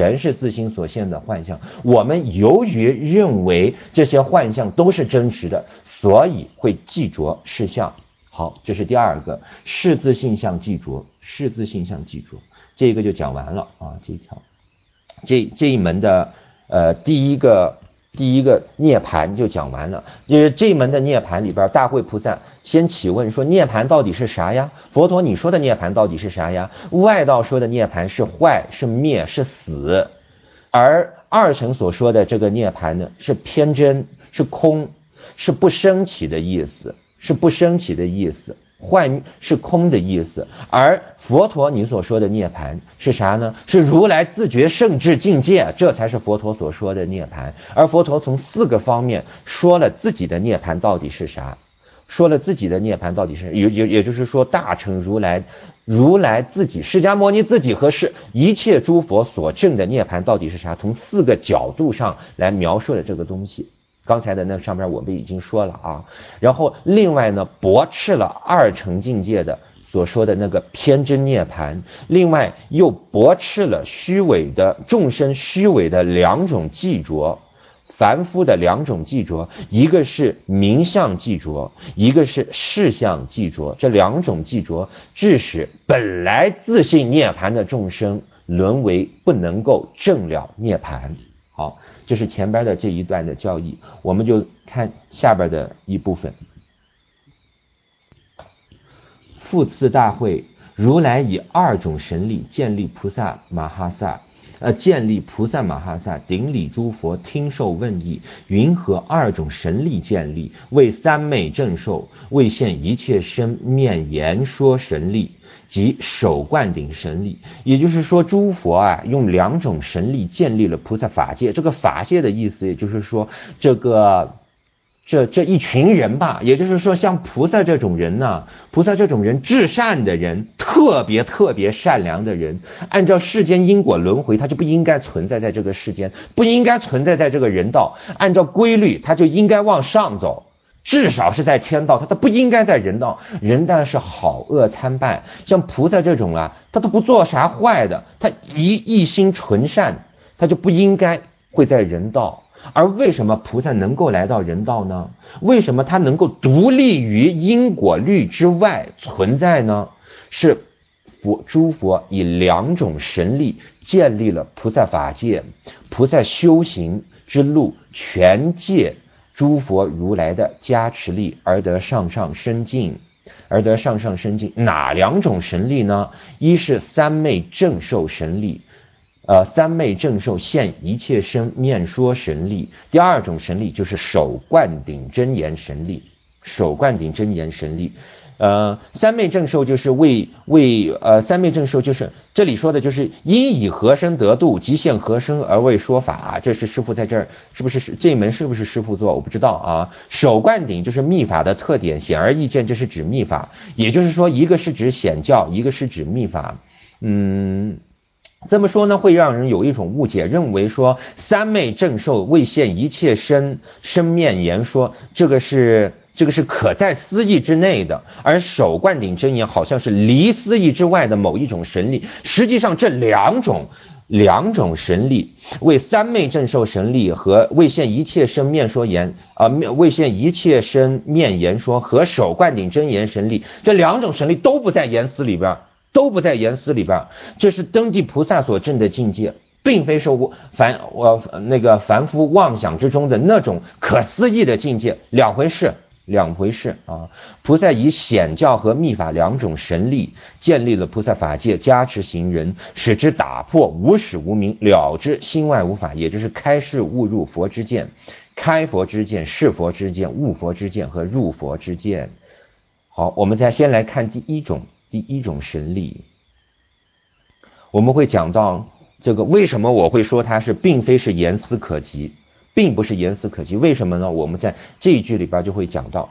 我们由于认为这些幻象都是真实的，所以会记着事项。好，这是第二个，视自性相记着，这个就讲完了啊，这一条，这一门的第一个涅槃就讲完了。就是这一门的涅槃里边，大慧菩萨先起问说，涅槃到底是啥呀？佛陀你说的涅槃到底是啥呀？外道说的涅槃是坏，是灭，是死，而二乘所说的这个涅槃呢，是偏真，是空，是不生起的意思，幻是空的意思。而佛陀你所说的涅槃是啥呢？是如来自觉圣智境界，这才是佛陀所说的涅槃。而佛陀从4个方面说了自己的涅槃到底是啥，也就是说大乘如来自己，释迦牟尼自己和一切诸佛所证的涅槃到底是啥，从4个角度上来描述了这个东西。刚才的那上面我们已经说了啊，然后另外呢，驳斥了二乘境界的所说的那个偏真涅槃，另外又驳斥了众生虚伪的2种记着，凡夫的2种记着，一个是名相记着，一个是事相记着。这2种记着致使本来自性涅槃的众生沦为不能够证了涅槃。好，这是前边的这一段的教义，我们就看下边的一部分。复次大会，如来以2种神力建立菩萨摩诃萨，顶礼诸佛，听受问议，云何2种神力建立？为三昧正受，为现一切身面言说神力，即首灌顶神力。也就是说，诸佛用2种神力建立了菩萨法界。这个法界的意思，也就是说这一群人吧，也就是说像菩萨这种人呢，至善的人，特别善良的人，按照世间因果轮回，他就不应该存在在这个世间，不应该存在在这个人道，按照规律他就应该往上走，至少是在天道，他不应该在人道。人道是好恶参半，像菩萨这种他都不做啥坏的，他一心纯善，他就不应该会在人道。而为什么菩萨能够来到人道呢？为什么他能够独立于因果律之外存在呢？是诸佛以2种神力建立了菩萨法界，菩萨修行之路全借诸佛如来的加持力而得上上升进。哪2种神力呢？一是三昧正受神力，三昧正受现一切身面说神力。第2种神力就是首灌顶真言神力。三昧正受就是三昧正受就是这里说的就是因以何身得度，即现何身而为说法。这是师父在这儿，是不是这一门是不是师父做我不知道啊。首灌顶就是密法的特点，显而易见这是指密法，也就是说一个是指显教，一个是指密法。 这么说呢，会让人有一种误解，认为说三昧正受未现一切身面言说，这个是可在思义之内的，而首灌顶真言好像是离思义之外的某一种神力。实际上这两种神力，为三昧正受神力和未现一切身面说言未现一切身面言说和首灌顶真言神力，这两种神力都不在言思里边，这是登地菩萨所证的境界，并非是凡夫妄想之中的那种可思议的境界，两回事啊！菩萨以显教和密法两种神力建立了菩萨法界，加持行人，使之打破无始无明，了知心外无法，也就是开示悟入佛之见，开佛之见，是佛之见，悟佛之见和入佛之见。好，我们再先来看第一种神力。我们会讲到这个为什么我会说它是并非是言思可及，并不是言思可及，为什么呢？我们在这一句里边就会讲到，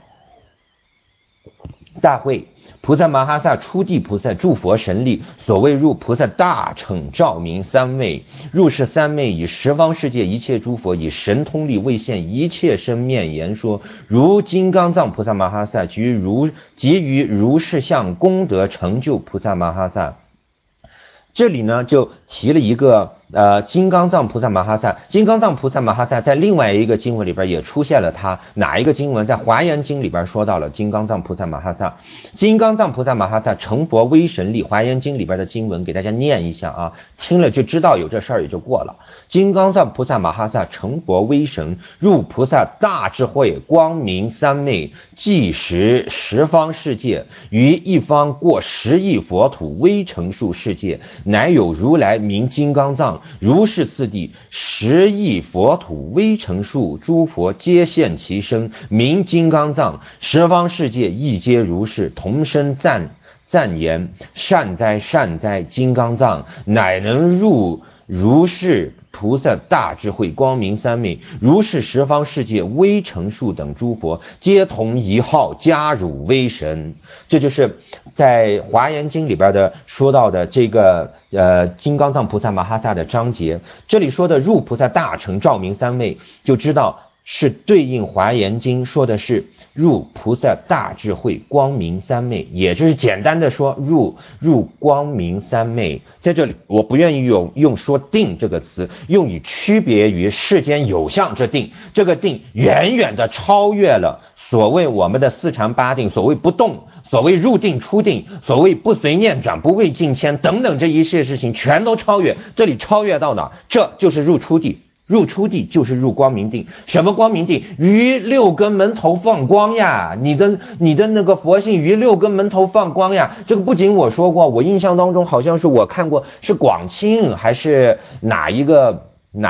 大会菩萨摩诃萨初地菩萨诸佛神力，所谓入菩萨大乘照明三昧，入是三昧以十方世界一切诸佛以神通力未现一切身面言说，如金刚藏菩萨摩诃萨即于如是相功德成就菩萨摩诃萨。这里呢就提了一个金刚藏菩萨摩诃萨。金刚藏菩萨摩诃萨在另外一个经文里边也出现了他，哪一个经文？在华严经里边说到了金刚藏菩萨摩诃萨。金刚藏菩萨摩诃萨成佛威神力，华严经里边的经文给大家念一下啊，听了就知道有这事儿也就过了。金刚藏菩萨摩诃萨成佛威神，入菩萨大智慧光明三昧，即十方世界，于一方过10亿佛土微成数世界，乃有如来名金刚藏，如是次第10亿佛土微成数诸佛皆现其身，名金刚藏，十方世界亦皆如是，同声赞言，善哉善哉金刚藏，乃能入如是菩萨大智慧光明三昧，如是十方世界微成数等诸佛皆同一号加汝威神。这就是在华严经里边的说到的这个金刚藏菩萨摩诃萨的章节。这里说的入菩萨大乘照明三昧，就知道是对应华严经说的是入菩萨大智慧光明三昧，也就是简单的说入光明三昧。在这里我不愿意用说定这个词，用以区别于世间有相之定，这个定远远的超越了所谓我们的四禅八定，所谓不动，所谓入定出定，所谓不随念转，不畏境迁等等，这一切事情全都超越。这里超越到哪？这就是入出地。入出地就是入光明定。什么光明定？于六根门头放光呀，你的那个佛性于六根门头放光呀。这个不仅我说过，我印象当中好像是我看过，是广清还是哪一个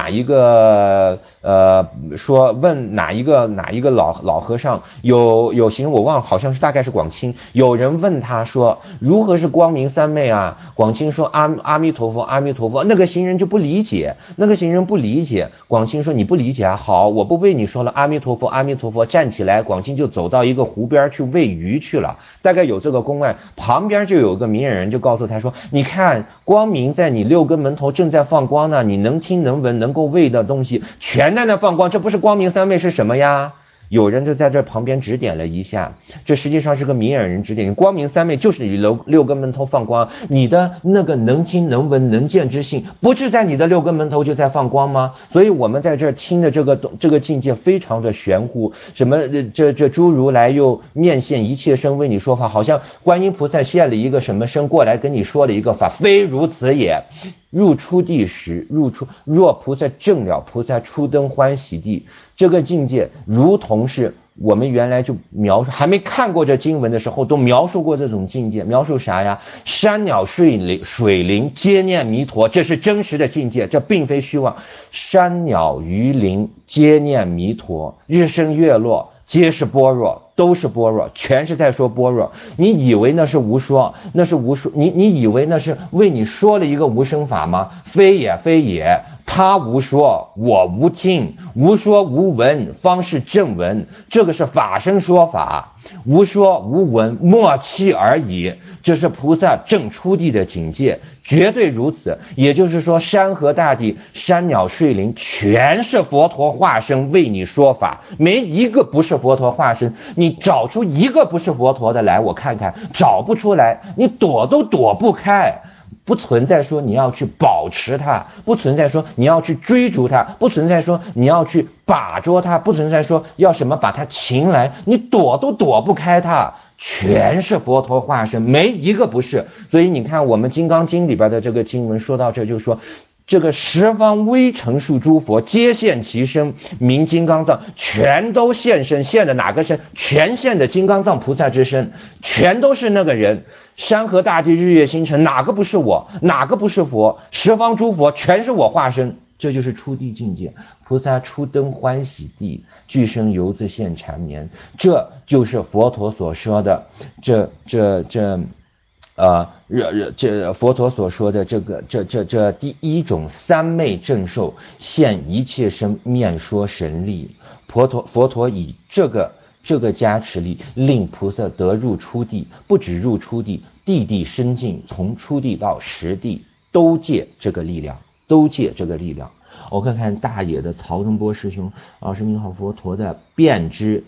说问哪一个老和尚，有行人我忘了，好像是大概是广清，有人问他说如何是光明三昧啊？广清说阿弥陀佛阿弥陀佛，那个行人就不理解，广清说你不理解啊，好，我不为你说了阿弥陀佛阿弥陀佛，站起来，广清就走到一个湖边去喂鱼去了，大概有这个公案，旁边就有个明眼人就告诉他说，你看光明在你六根门头正在放光呢，你能听能闻能够喂的东西全在那放光，这不是光明三昧是什么呀？有人就在这旁边指点了一下，这实际上是个明眼人指点，光明三昧就是你六根门头放光，你的那个能听能闻能见之性不是在你的六根门头就在放光吗？所以我们在这听的这个境界非常的玄乎，什么这诸如来又面现一切身为你说法，好像观音菩萨现了一个什么身过来跟你说了一个法，非如此也。入出地时，若菩萨证了菩萨初登欢喜地，这个境界如同是我们原来就描述，还没看过这经文的时候都描述过这种境界。描述啥呀？山鸟水灵皆念弥陀，这是真实的境界，这并非虚妄。山鸟鱼灵皆念弥陀，日升月落皆是般若，都是般若，全是在说般若。你以为那是无说，你以为那是为你说了一个无生法吗？非也非也， 他无说，我无听，无说无闻，方是正闻。这个是法身说法，无说无闻，默契而已。这是菩萨正出地的境界，绝对如此。也就是说，山河大地、山鸟睡林，全是佛陀化身为你说法，没一个不是佛陀化身。你找出一个不是佛陀的来，我看看，找不出来，你躲都躲不开。不存在说你要去保持它，不存在说你要去追逐它，不存在说你要去把捉它，不存在说要什么把它擒来，你躲都躲不开它，全是佛陀化身，没一个不是。所以你看我们《金刚经》里边的这个经文说到这，就说这个十方微尘数诸佛皆现其身，名金刚藏，全都现身，现的哪个身？全现的金刚藏菩萨之身，全都是那个人。山河大地日月星辰，哪个不是我？哪个不是佛？十方诸佛全是我化身，这就是出地境界。菩萨初登欢喜地，具身犹自现缠绵，这就是佛陀所说的佛陀所说的这第一种三昧正受，现一切身面说神力。佛陀以这个加持力，令菩萨得入初地，不止入初地，地深尽，从初地到实地都借这个力量，都借这个力量。我看看大野的曹仁波师兄，老师您好，佛陀的辩知，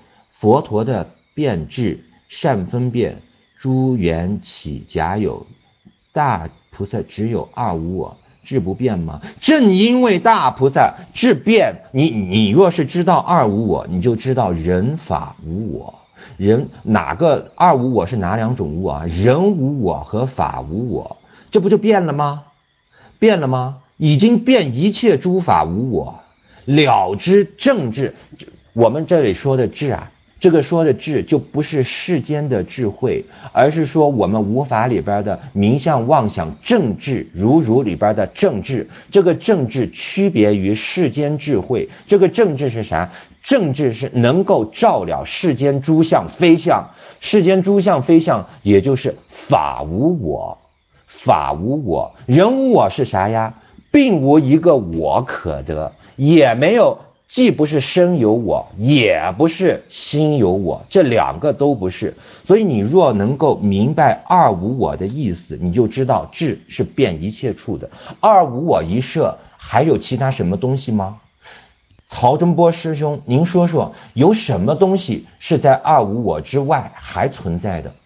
善分辨，诸缘起假有，大菩萨只有二无我，智不变吗？正因为大菩萨智变，你若是知道二无我，你就知道人法无我。人哪个二无我是哪两种无啊？人无我和法无我，这不就变了吗？变了吗？已经变一切诸法无我，了知正智。我们这里说的智啊，这个说的智就不是世间的智慧，而是说我们无法里边的名相妄想正智，如里边的正智。这个正智区别于世间智慧，这个正智是啥？正智是能够照了世间诸相非相，世间诸相非相也就是法无我，法无我。人无我是啥呀？并无一个我可得，也没有，既不是身有我，也不是心有我，这两个都不是。所以你若能够明白二无我的意思，你就知道智是遍一切处的。二无我一摄，还有其他什么东西吗？曹真波师兄，您说说有什么东西是在二无我之外还存在的？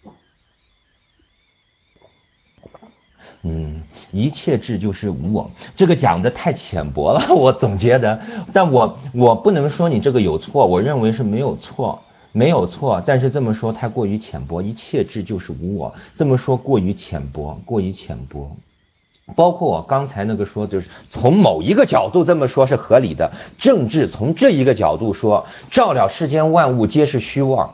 一切智就是无我，这个讲的太浅薄了，我总觉得，但我不能说你这个有错，我认为是没有错，但是这么说太过于浅薄，一切智就是无我，这么说过于浅薄。包括我刚才那个说，就是从某一个角度这么说是合理的，正智从这一个角度说，照了世间万物皆是虚妄，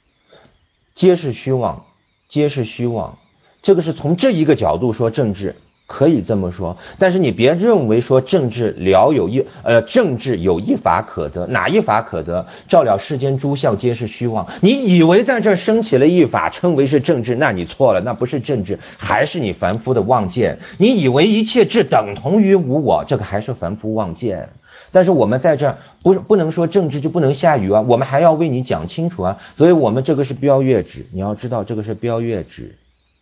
这个是从这一个角度说正智，可以这么说。但是你别认为说正智有一法可得，哪一法可得？照了世间诸相皆是虚妄。你以为在这升起了一法称为是正智，那你错了，那不是正智，还是你凡夫的妄见。你以为一切智等同于无我，这个还是凡夫妄见。但是我们在这儿不能说正智就不能下雨啊，我们还要为你讲清楚啊。所以我们这个是标月纸，你要知道这个是标月纸，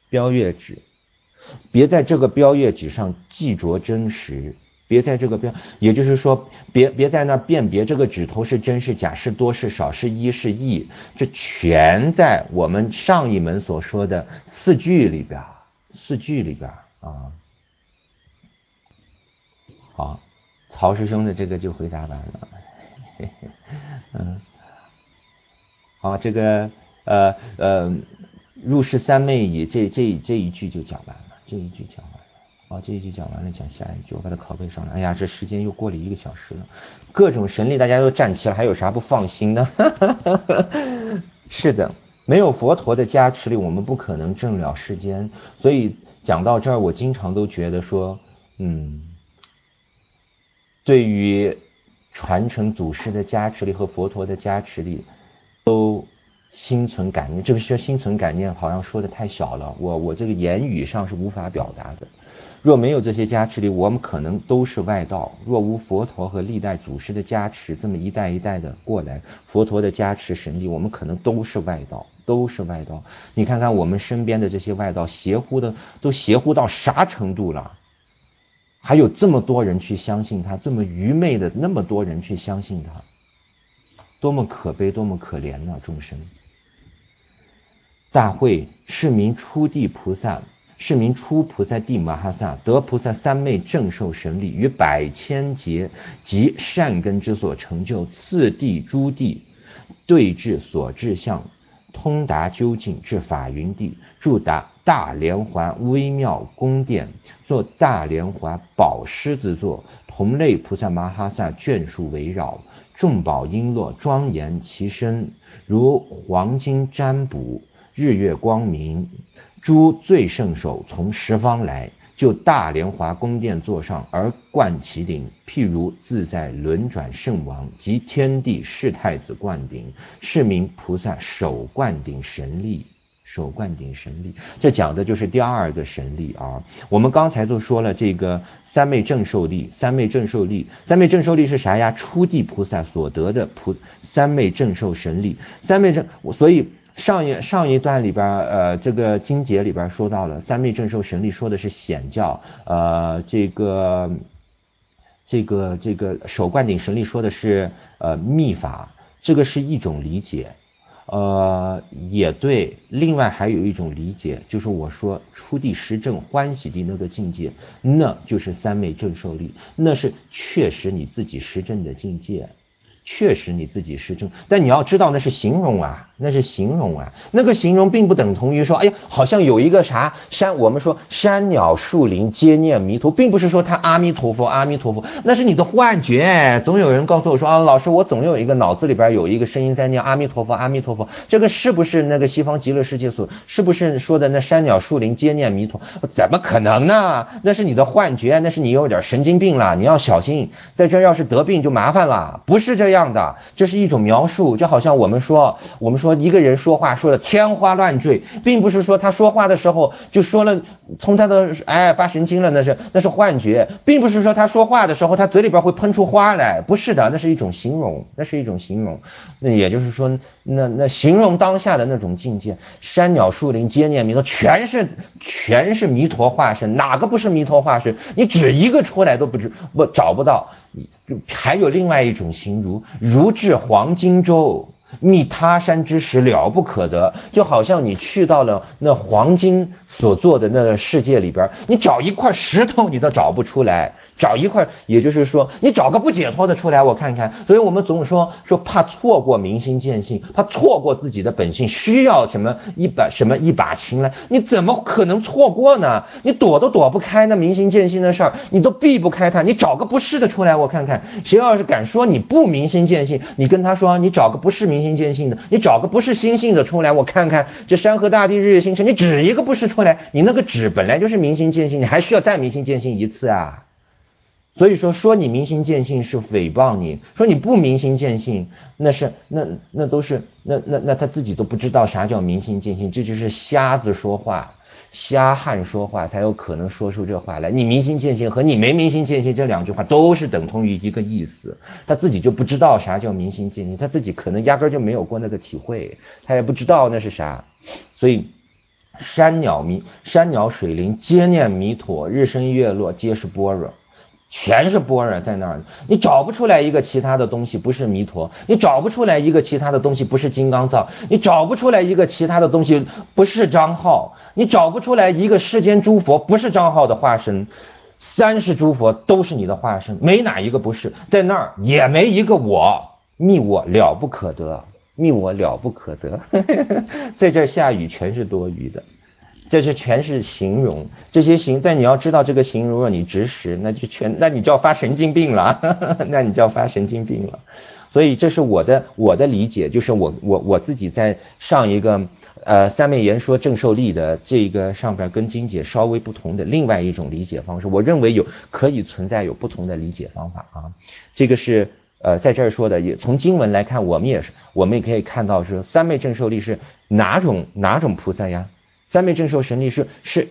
别在这个标月纸上记着真实，也就是说别在那辨别这个指头是真是假，是多是少，是一是异，这全在我们上一门所说的四句里边啊。好，曹师兄的这个就回答完了。好，这个入世三昧已，这一句就讲完了，这一句讲完了，讲下一句，我把它拷贝上来。哎呀，这时间又过了1个小时了，各种神力大家都站齐了，还有啥不放心的？是的，没有佛陀的加持力，我们不可能证了世间。所以讲到这儿，我经常都觉得说，对于传承祖师的加持力和佛陀的加持力，都心存感念。这个是心存感念，好像说的太小了，我这个言语上是无法表达的。 若没有这些加持力，我们可能都是外道。若无佛陀和历代祖师的加持，这么一代一代的过来，佛陀的加持神力，我们可能都是外道，都是外道。你看看我们身边的这些外道，邪乎的都邪乎到啥程度了？还有这么多人去相信他，这么愚昧的那么多人去相信他，多么可悲，多么可怜呐！众生。大会是名初地菩萨，是名初菩萨地摩诃萨，得菩萨三昧正受神力，于百千劫及善根之所成就，次第诸地对治所至相，通达究竟至法云地，住达大莲华微妙宫殿，做大莲华宝狮子座，同类菩萨摩诃萨眷属围绕，众宝璎珞庄严其身，如黄金占卜，日月光明。诸最圣手从十方来，就大莲华宫殿座上而冠其顶，譬如自在轮转圣王及天地世太子灌顶，是名菩萨手灌顶神力。手灌顶神力，这讲的就是第二个神力啊。我们刚才就说了这个三昧正受力，三昧正受力是啥呀？初地菩萨所得的三昧正受神力，所以上一段里边这个经节里边说到了三昧正受神力，说的是显教，这个手灌顶神力说的是密法，这个是一种理解。也对，另外还有一种理解，就是我说初地实证欢喜地那个境界，那就是三昧正受力，那是确实你自己实证的境界，确实你自己实证。但你要知道那是形容啊，那是形容啊，那个形容并不等同于说，哎呀，好像有一个啥山，我们说山鸟树林皆念弥陀，并不是说他阿弥陀佛阿弥陀佛，那是你的幻觉。总有人告诉我说，老师，我总有一个脑子里边有一个声音在念阿弥陀佛阿弥陀佛，这个是不是那个西方极乐世界所，是不是说的那山鸟树林皆念弥陀？怎么可能呢？那是你的幻觉，那是你有点神经病了，你要小心，在这要是得病就麻烦了。不是这样的，这是一种描述，就好像我们说一个人说话说的天花乱坠，并不是说他说话的时候就说了从他的发神经了，那是幻觉，并不是说他说话的时候他嘴里边会喷出花来，不是的，那是一种形容，那是一种形容。那也就是说那形容当下的那种境界，山鸟树林皆念弥陀，全是弥陀化身，哪个不是弥陀化身？你指一个出来都找不到。还有另外一种形容，如至黄金洲，觅他山之石了不可得，就好像你去到了那黄金所做的那个世界里边，你找一块石头你都找不出来，找一块，也就是说你找个不解脱的出来我看看。所以我们总说怕错过明心见性，怕错过自己的本性，需要一把琴来，你怎么可能错过呢？你躲都躲不开那明心见性的事儿，你都避不开它，你找个不是的出来我看看。谁要是敢说你不明心见性，你跟他说你找个不是明心见性的，你找个不是心性的出来我看看。这山河大地日月星辰，你指一个不是出来，你那个指本来就是明心见性，你还需要再明心见性一次啊？所以说你明心见性是诽谤你，说你不明心见性，那都是那他自己都不知道啥叫明心见性，这就是瞎子说话，瞎汉说话才有可能说出这话来。你明心见性和你没明心见性这两句话都是等同于一个意思，他自己就不知道啥叫明心见性，他自己可能压根就没有过那个体会，他也不知道那是啥。所以山鸟水林皆念弥陀，日升月落皆是般若，全是般若在那儿，你找不出来一个其他的东西不是弥陀，你找不出来一个其他的东西不是金刚藏，你找不出来一个其他的东西不是张浩，你找不出来一个世间诸佛不是张浩的化身，30诸佛都是你的化身，没哪一个不是，在那儿也没一个我，密我了不可得，密我了不可得在这儿下雨全是多余的，这是全是形容，这些但你要知道这个形容若你执实，那你就要发神经病了那你就要发神经病了。所以这是我的理解，就是我自己在上一个三昧言说正受力的这个上边跟经解稍微不同的另外一种理解方式，我认为可以存在有不同的理解方法啊。这个是在这儿说的，也从经文来看，我们也可以看到是三昧正受力是哪种菩萨呀？ 三昧正受神力是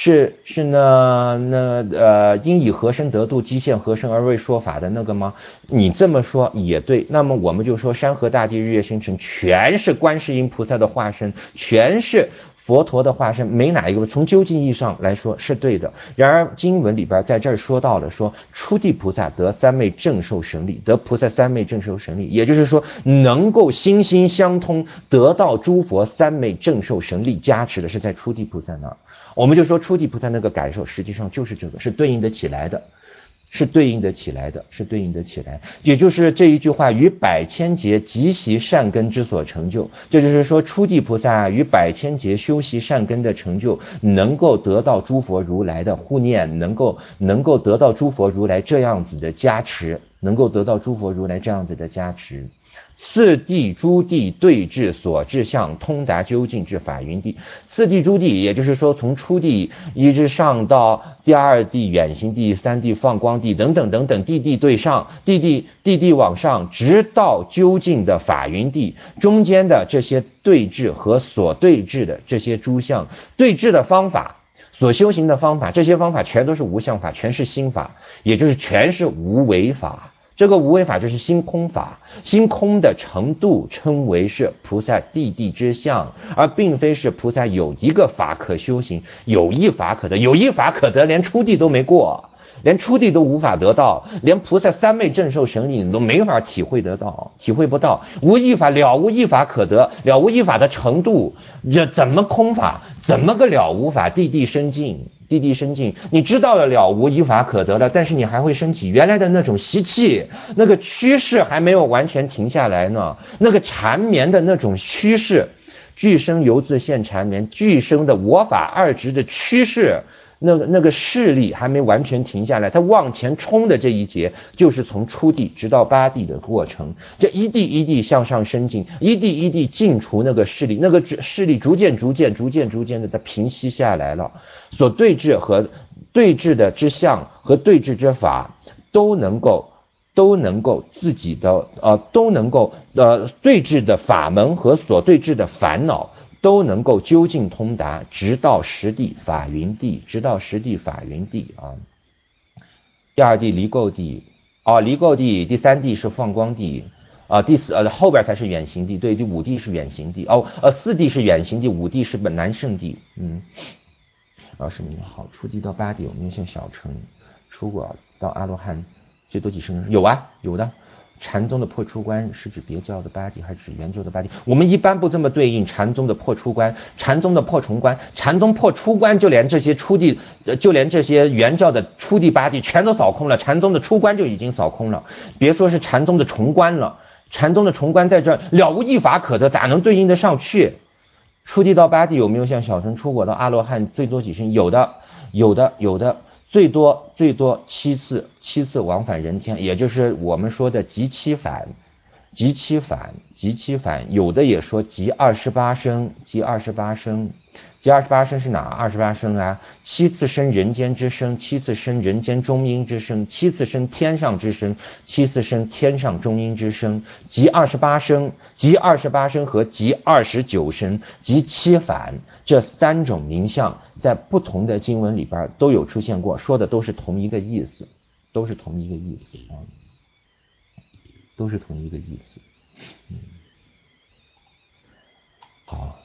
因以和身得度，机现和身而为说法的那个吗？你这么说也对。那么我们就说山河大地日月星辰全是观世音菩萨的化身，全是佛陀的化身，没哪一个从究竟意义上来说是对的。然而经文里边在这儿说到了，说初地菩萨得三昧正受神力，得菩萨三昧正受神力，也就是说能够心心相通，得到诸佛三昧正受神力加持的是在初地菩萨那儿。我们就说初地菩萨那个感受实际上就是这个，是对应得起来的，是对应得起来的，是对应得起来。也就是这一句话，于百千劫集习善根之所成就，这就是说初地菩萨于百千劫修习善根的成就，能够得到诸佛如来的护念，能够得到诸佛如来这样子的加持，能够得到诸佛如来这样子的加持。次第诸地对治所至相，通达究竟至法云地。次第诸地，也就是说从初地一直上到第二地远行地、三地放光地等等等等，地地对上，地地往上，直到究竟的法云地。中间的这些对治和所对治的这些诸相，对治的方法，所修行的方法，这些方法全都是无相法，全是心法，也就是全是无为法。这个无为法就是心空法，心空的程度称为是菩萨地地之相，而并非是菩萨有一个法可修行，有一法可得，有一法可得连初地都没过，连初地都无法得到，连菩萨三昧正受神力你都没法体会得到，体会不到。无一法，了无一法可得，了无一法的程度，这怎么空法，怎么个了无法，地地深尽，地地深尽。你知道了无一法可得了，但是你还会升起原来的那种习气，那个趋势还没有完全停下来呢，那个缠绵的那种趋势，俱生犹自现缠绵，俱生的我法二执的趋势，那个势力还没完全停下来，它往前冲的这一节就是从初地直到八地的过程，这一地一地向上升进，一地一地尽除那个势力，那个势力逐渐的它平息下来了，所对治和对治的之相和对治之法都能够自己的都能够对治的法门和所对治的烦恼都能够究竟通达，直到十地法云地，直到十地法云地啊。第二地离垢地离垢地，第三地是放光地第四后边才是远行地，对，第五地是远行地四地是远行地，五地是南胜地。老师你好，初地到八地有没有像小乘出果到阿罗汉最多几生？有啊，有的。禅宗的破出关是指别教的八地还是指原教的八地？我们一般不这么对应禅宗的破出关，禅宗的破重关，禅宗破出关就连这些初地就连这些原教的初地八地全都扫空了，禅宗的出关就已经扫空了，别说是禅宗的重关了，禅宗的重关在这儿了无一法可得，咋能对应得上去？初地到八地有没有像小乘出果到阿罗汉最多几生？有的，最多七次往返人天，也就是我们说的极七返，有的也说极28生，极28生是哪28生啊？7次生人间之生，7次生人间中阴之生，7次生天上之生，7次生天上中阴之生，极28生和极29生，极七返，这三种名相在不同的经文里边都有出现过，说的都是同一个意思，都是同一个意思。好，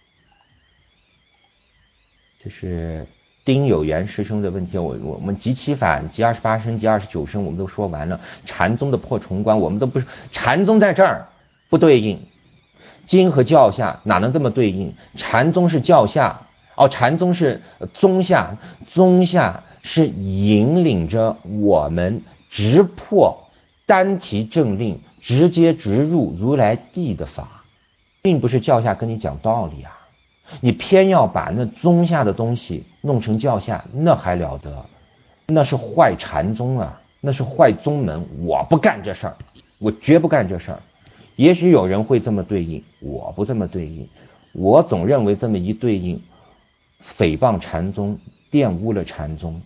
这是丁有缘师兄的问题，我们极七返、极28生、极29生我们都说完了。禅宗的破重关我们都不是，禅宗在这儿不对应，经和教下哪能这么对应？禅宗是教下禅宗是宗下，宗下是引领着我们直破单提正令，直接直入如来地的法，并不是教下跟你讲道理啊。你偏要把那宗下的东西弄成教下，那还了得？那是坏禅宗啊，那是坏宗门。我不干这事儿，我绝不干这事儿。也许有人会这么对应，我不这么对应。我总认为这么一对应，诽谤禅宗，玷污了禅宗。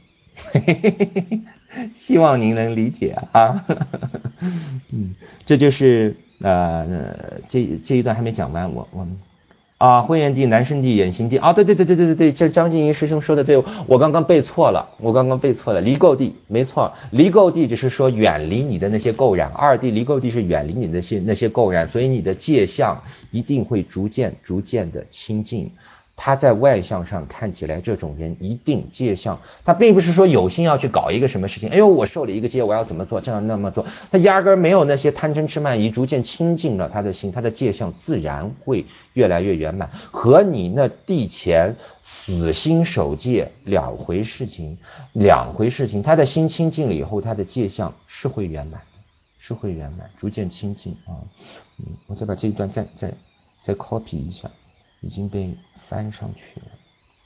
希望您能理解啊。这就是这一段还没讲完，我啊，灰炎帝、男生帝、眼形帝啊，对，这张静怡师兄说的对，我刚刚背错了，离垢帝没错，离垢帝只是说远离你的那些垢染，二帝离垢帝是远离你的那些垢染，所以你的界相一定会逐渐的清净。他在外相上看起来这种人一定界相，他并不是说有心要去搞一个什么事情，哎呦我受了一个戒我要怎么做这样那么做，他压根儿没有那些贪嗔痴慢疑，逐渐清净了他的心，他的界相自然会越来越圆满，和你那地前死心守戒两回事情，他的心清净了以后，他的界相是会圆满逐渐清净啊。我再把这一段再 copy 一下，已经被翻上去了。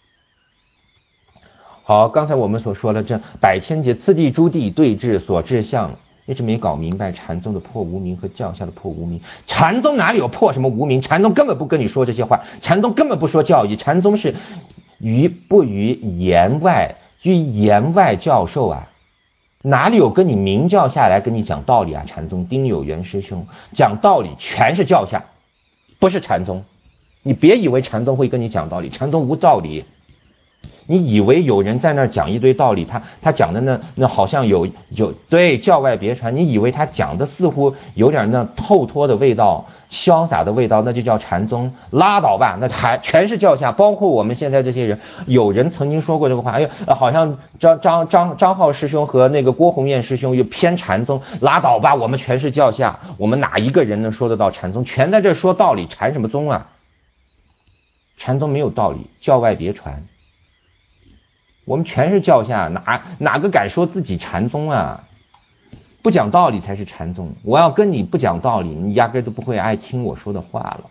好，刚才我们所说的这百千劫次第诸地对峙所至相，一直没搞明白禅宗的破无明和教下的破无明。禅宗哪里有破什么无明？禅宗根本不跟你说这些话，禅宗根本不说教义，禅宗是不于言外，居言外教授啊，哪里有跟你明教下来跟你讲道理啊？禅宗丁有元师兄讲道理全是教下，不是禅宗。你别以为禅宗会跟你讲道理，禅宗无道理。你以为有人在那儿讲一堆道理，他讲的那好像有对教外别传，你以为他讲的似乎有点那透脱的味道，潇洒的味道，那就叫禅宗，拉倒吧，那还全是教下。包括我们现在这些人，有人曾经说过这个话，哎呦，好像张浩师兄和那个郭洪彦师兄又偏禅宗，拉倒吧，我们全是教下，我们哪一个人能说得到禅宗？全在这说道理，禅什么宗啊？禅宗没有道理，教外别传。我们全是教下，哪个敢说自己禅宗啊？不讲道理才是禅宗。我要跟你不讲道理，你压根都不会爱听我说的话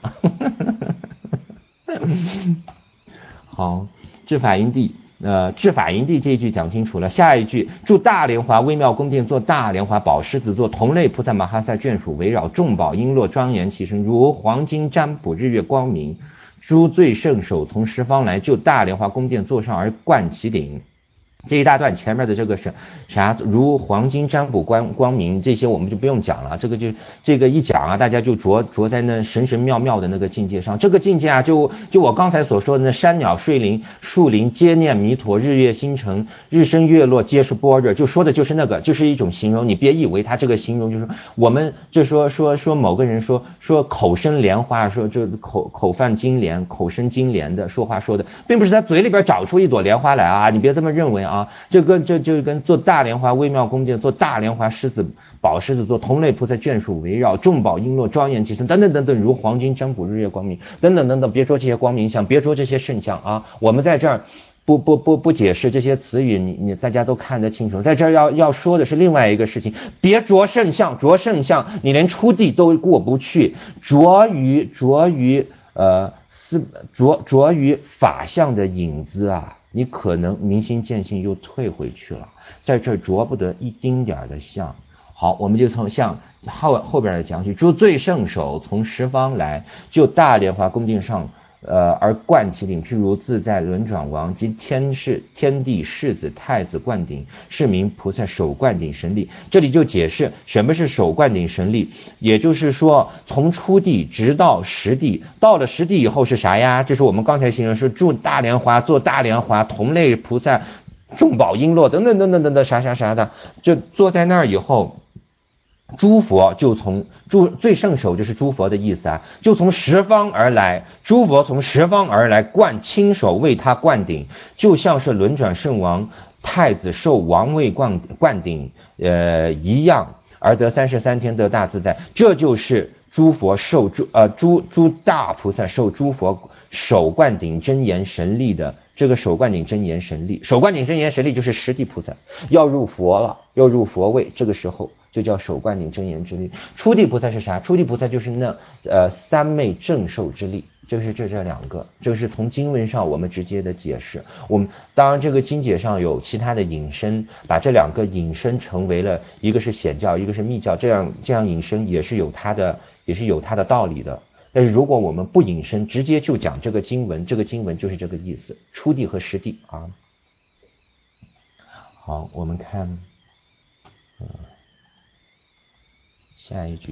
了。好，智法因地这一句讲清楚了，下一句住大莲华微妙宫殿，做大莲华宝狮子座同类菩萨摩诃萨眷属围绕，众宝璎珞庄严其身，如黄金占卜日月光明。诸罪圣手从十方来，就大莲华宫殿座上而冠其顶。这一大段前面的这个是啥？如黄金占卜光明，这些我们就不用讲了。这个一讲啊，大家就着在那神神妙妙的那个境界上。这个境界啊，就我刚才所说的那山鸟睡林树林皆念弥陀，日月星辰日升月落皆是般若，就说的就是那个，就是一种形容。你别以为他这个形容就是我们就说某个人说口生莲花，说这口泛金莲，口生金莲的说话说的，并不是他嘴里边长出一朵莲花来啊，你别这么认为啊。这就跟做大莲华微妙宫殿，做大莲华宝狮子座同类菩萨眷属围绕，众宝璎珞庄严其身，等等，如黄金占卜日月光明，等等，别说这些光明相，别说这些圣相啊。我们在这儿不解释这些词语，你大家都看得清楚。在这儿要说的是另外一个事情，别着圣相，你连出地都过不去，着于法相的影子啊。你可能明心见性又退回去了，在这着不得一丁点的相。好，我们就从像后边的讲起，诸罪圣手从十方来，就大莲华宫殿上而冠其顶，譬如自在轮转王及天地世子太子灌顶，是名菩萨手灌顶神力。这里就解释什么是手灌顶神力，也就是说从初地直到十地，到了十地以后是啥呀？就是我们刚才形容是住大莲华，做大莲华同类菩萨众宝璎珞等等啥的，就坐在那儿以后，诸佛就从最圣手就是诸佛的意思啊，就从十方而来，诸佛从十方而来，亲手为他灌顶，就像是轮转圣王太子受王位灌顶一样，而得33天得大自在。这就是诸佛受诸大菩萨受诸佛手灌顶真言神力的这个手灌顶真言神力。手灌顶真言神力就是十地菩萨要入佛了，要入佛位，这个时候就叫手灌顶真言之力。初地菩萨是啥？初地菩萨就是那三昧正受之力，就是这两个，这是从经文上我们直接的解释。我们当然这个经解上有其他的引申，把这两个引申成为了一个是显教，一个是密教，这样引申也是有它的道理的。但是如果我们不引申，直接就讲这个经文，这个经文就是这个意思，初地和十地啊。好，我们看下一句，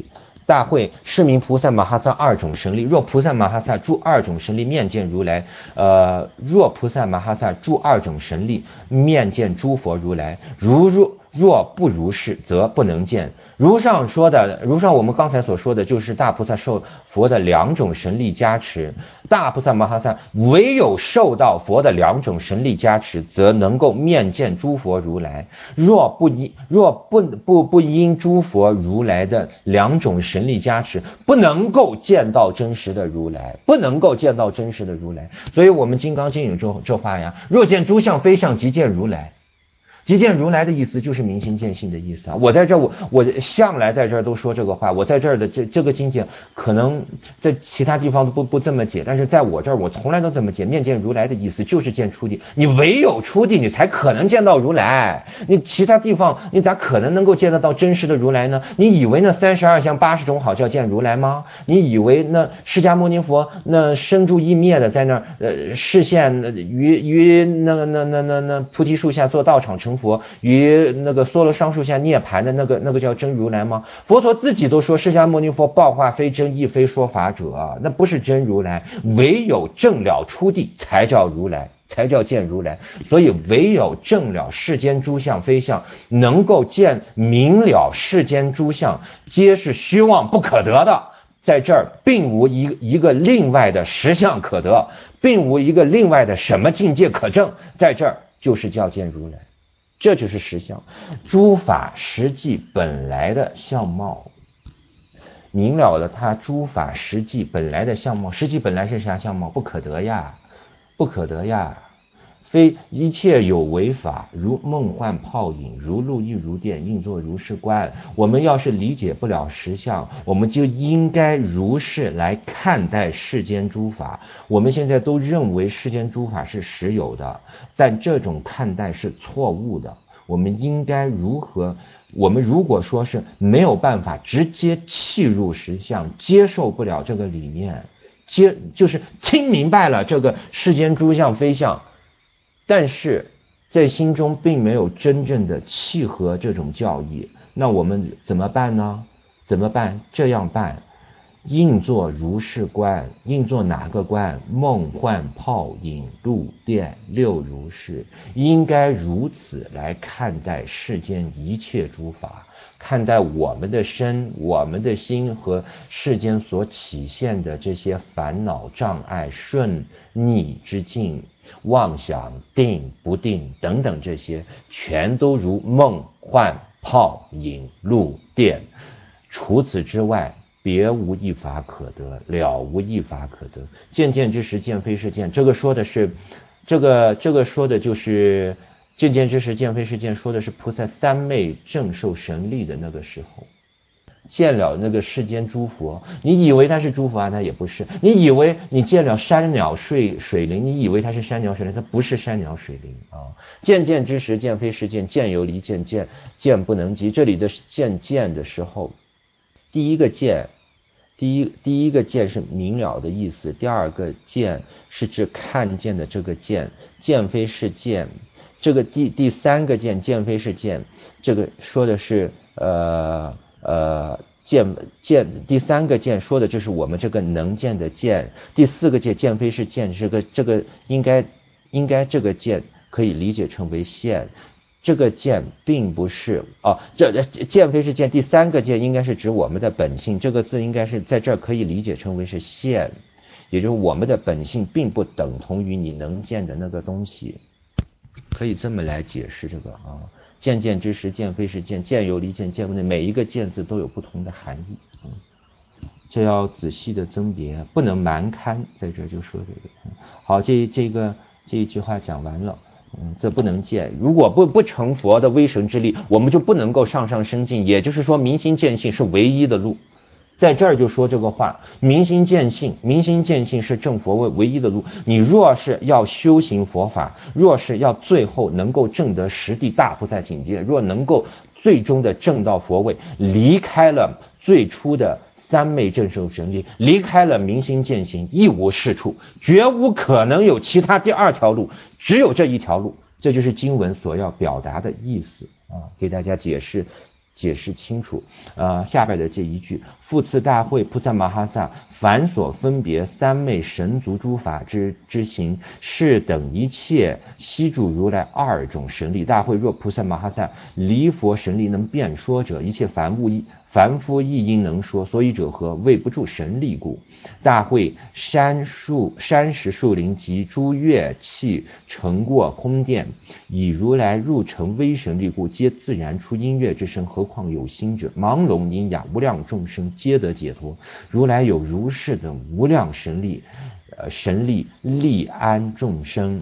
大会是名菩萨摩诃萨二种神力，若菩萨摩诃萨诸二种神力面见如来，若菩萨摩诃萨诸二种神力面见诸佛如来，若不如是，则不能见。如上我们刚才所说的，就是大菩萨受佛的两种神力加持，大菩萨摩诃萨唯有受到佛的两种神力加持，则能够面见诸佛如来。若不因诸佛如来的两种神力加持，不能够见到真实的如来，不能够见到真实的如来。所以我们金刚经有这话呀，若见诸相非相，即见如来。即见如来的意思就是明心见性的意思啊！我在这我向来在这儿都说这个话，我在这儿的这个经解可能在其他地方都不这么解，但是在我这儿我从来都这么解。面见如来的意思就是见出地，你唯有出地你才可能见到如来，你其他地方你咋可能能够见得到真实的如来呢？你以为那32相80种好叫见如来吗？你以为那释迦牟尼佛那身住意灭的在那视线于那菩提树下做道场成佛，与那个梭罗桑树下涅槃的那个叫真如来吗？佛陀自己都说释迦牟尼佛报化非真，亦非说法者，那不是真如来，唯有证了出地才叫如来，才叫见如来。所以唯有证了世间诸相非相，能够见明了世间诸相皆是虚妄不可得的，在这儿并无一个另外的实相可得，并无一个另外的什么境界可证，在这儿就是叫见如来。这就是实相，诸法实际本来的相貌，明了了它诸法实际本来的相貌。实际本来是啥相貌？不可得呀，不可得呀！非一切有为法，如梦幻泡影，如露亦如电，应作如是观。我们要是理解不了实相，我们就应该如是来看待世间诸法。我们现在都认为世间诸法是实有的，但这种看待是错误的。我们应该如何？我们如果说是没有办法直接契入实相，接受不了这个理念，就是听明白了这个世间诸相非相，但是在心中并没有真正的契合这种教义，那我们怎么办呢？怎么办？这样办，应作如是观。应作哪个观？梦幻泡影露电六如是。应该如此来看待世间一切诸法，看待我们的身、我们的心和世间所起现的这些烦恼障碍、顺逆之境、妄想、定不定等等，这些全都如梦幻泡影露电，除此之外别无一法可得，了无一法可得。见见之时，见非是见。这个说的是，这个说的就是见见之时，见非是见，说的是菩萨三昧正受神力的那个时候，见了那个世间诸佛，你以为他是诸佛啊，他也不是。你以为你见了山鸟水灵，你以为他是山鸟水灵，他不是山鸟水灵啊。见见之时，见非是见，见由离见，见不能及。这里的见的时候，第一个见是明了的意思，第二个见是指看见的这个见，见非是见。这个第三个见，见非是见，这个说的是第三个见说的就是我们这个能见的见，第四个见，见非是见，这个应该这个见可以理解成为现。这个见并不是这见非是见，第三个见应该是指我们的本性，这个字应该是在这儿可以理解成为是现，也就是我们的本性并不等同于你能见的那个东西，可以这么来解释这个啊。见见之时，见非是见，见由离见，见不能，每一个见字都有不同的含义，这要仔细的甄别，不能蛮堪，在这就说这个。好，这一句话讲完了。这不能见，如果不成佛的威神之力，我们就不能够上升进，也就是说明心见性是唯一的路。在这儿就说这个话，明心见性是证佛唯一的路。你若是要修行佛法，若是要最后能够证得十地大菩萨境界，若能够最终的证到佛位，离开了最初的三昧正受神力，离开了明心见性，一无是处，绝无可能有其他第二条路，只有这一条路。这就是经文所要表达的意思啊，给大家解释解释清楚。下边的这一句，复次大会菩萨摩诃萨凡所分别三昧神足诸法之行，是等一切悉住如来二种神力。大会若菩萨摩诃萨离佛神力能辩说者，一切凡夫亦应能说，所以者何？谓不住神力故。大会山石树林及诸乐器成过空殿，以如来入成威神力故，皆自然出音乐之声，何况有心者？盲聋喑哑无量众生皆得解脱。如来有如是等无量神力，利安众生。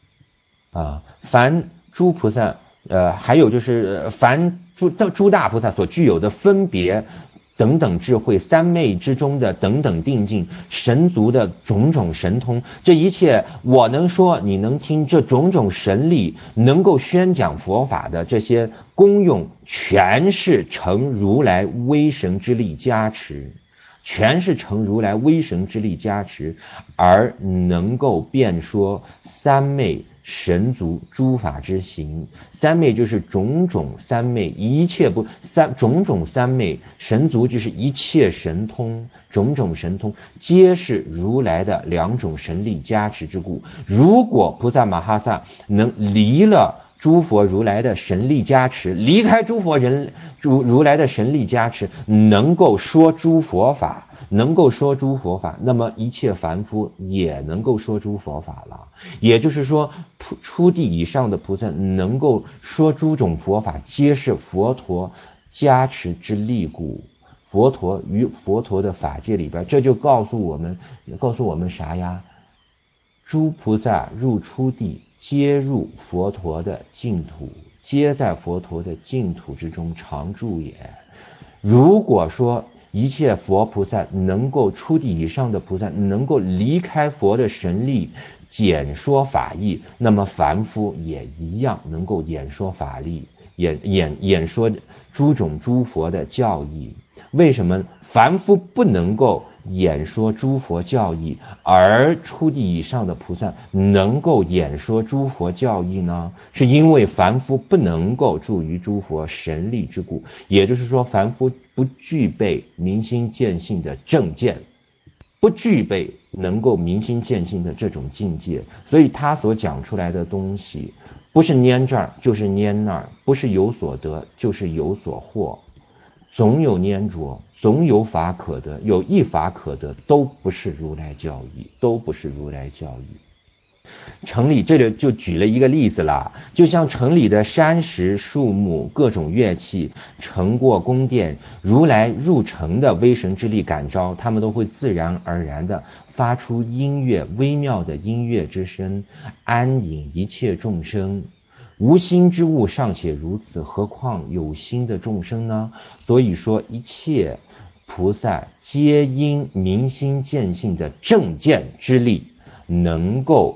凡诸菩萨还有就是凡诸大菩萨所具有的分别等等智慧，三昧之中的等等定境，神足的种种神通，这一切我能说你能听，这种种神力能够宣讲佛法的这些功用，全是承如来威神之力加持，全是承如来威神之力加持，而能够辩说三昧神足诸法之行。三昧就是种种三昧，一切种种三昧，神足就是一切神通，种种神通皆是如来的两种神力加持之故。如果菩萨摩诃萨能离了诸佛如来的神力加持，离开如来的神力加持，能够说诸佛法，那么一切凡夫也能够说诸佛法了。也就是说，初地以上的菩萨能够说诸种佛法，皆是佛陀加持之力故。佛陀的法界里边，这就告诉我们啥呀？诸菩萨入初地，皆入佛陀的净土，皆在佛陀的净土之中常住也。如果说一切佛菩萨能够初地以上的菩萨能够离开佛的神力简说法义，那么凡夫也一样能够演说法力，演说诸种诸佛的教义。为什么凡夫不能够演说诸佛教义，而初地以上的菩萨能够演说诸佛教义呢？是因为凡夫不能够住于诸佛神力之故，也就是说凡夫不具备明心见性的正见，不具备能够明心见性的这种境界，所以他所讲出来的东西不是拈这儿就是拈那儿，不是有所得就是有所获，总有拈着，总有法可得，有一法可得，都不是如来教义，都不是如来教义。城里这里就举了一个例子啦，就像城里的山石树木各种乐器成过宫殿，如来入城的威神之力感召，他们都会自然而然的发出音乐，微妙的音乐之声，安隐一切众生。无心之物尚且如此，何况有心的众生呢？所以说一切菩萨皆因明心见性的正见之力，能够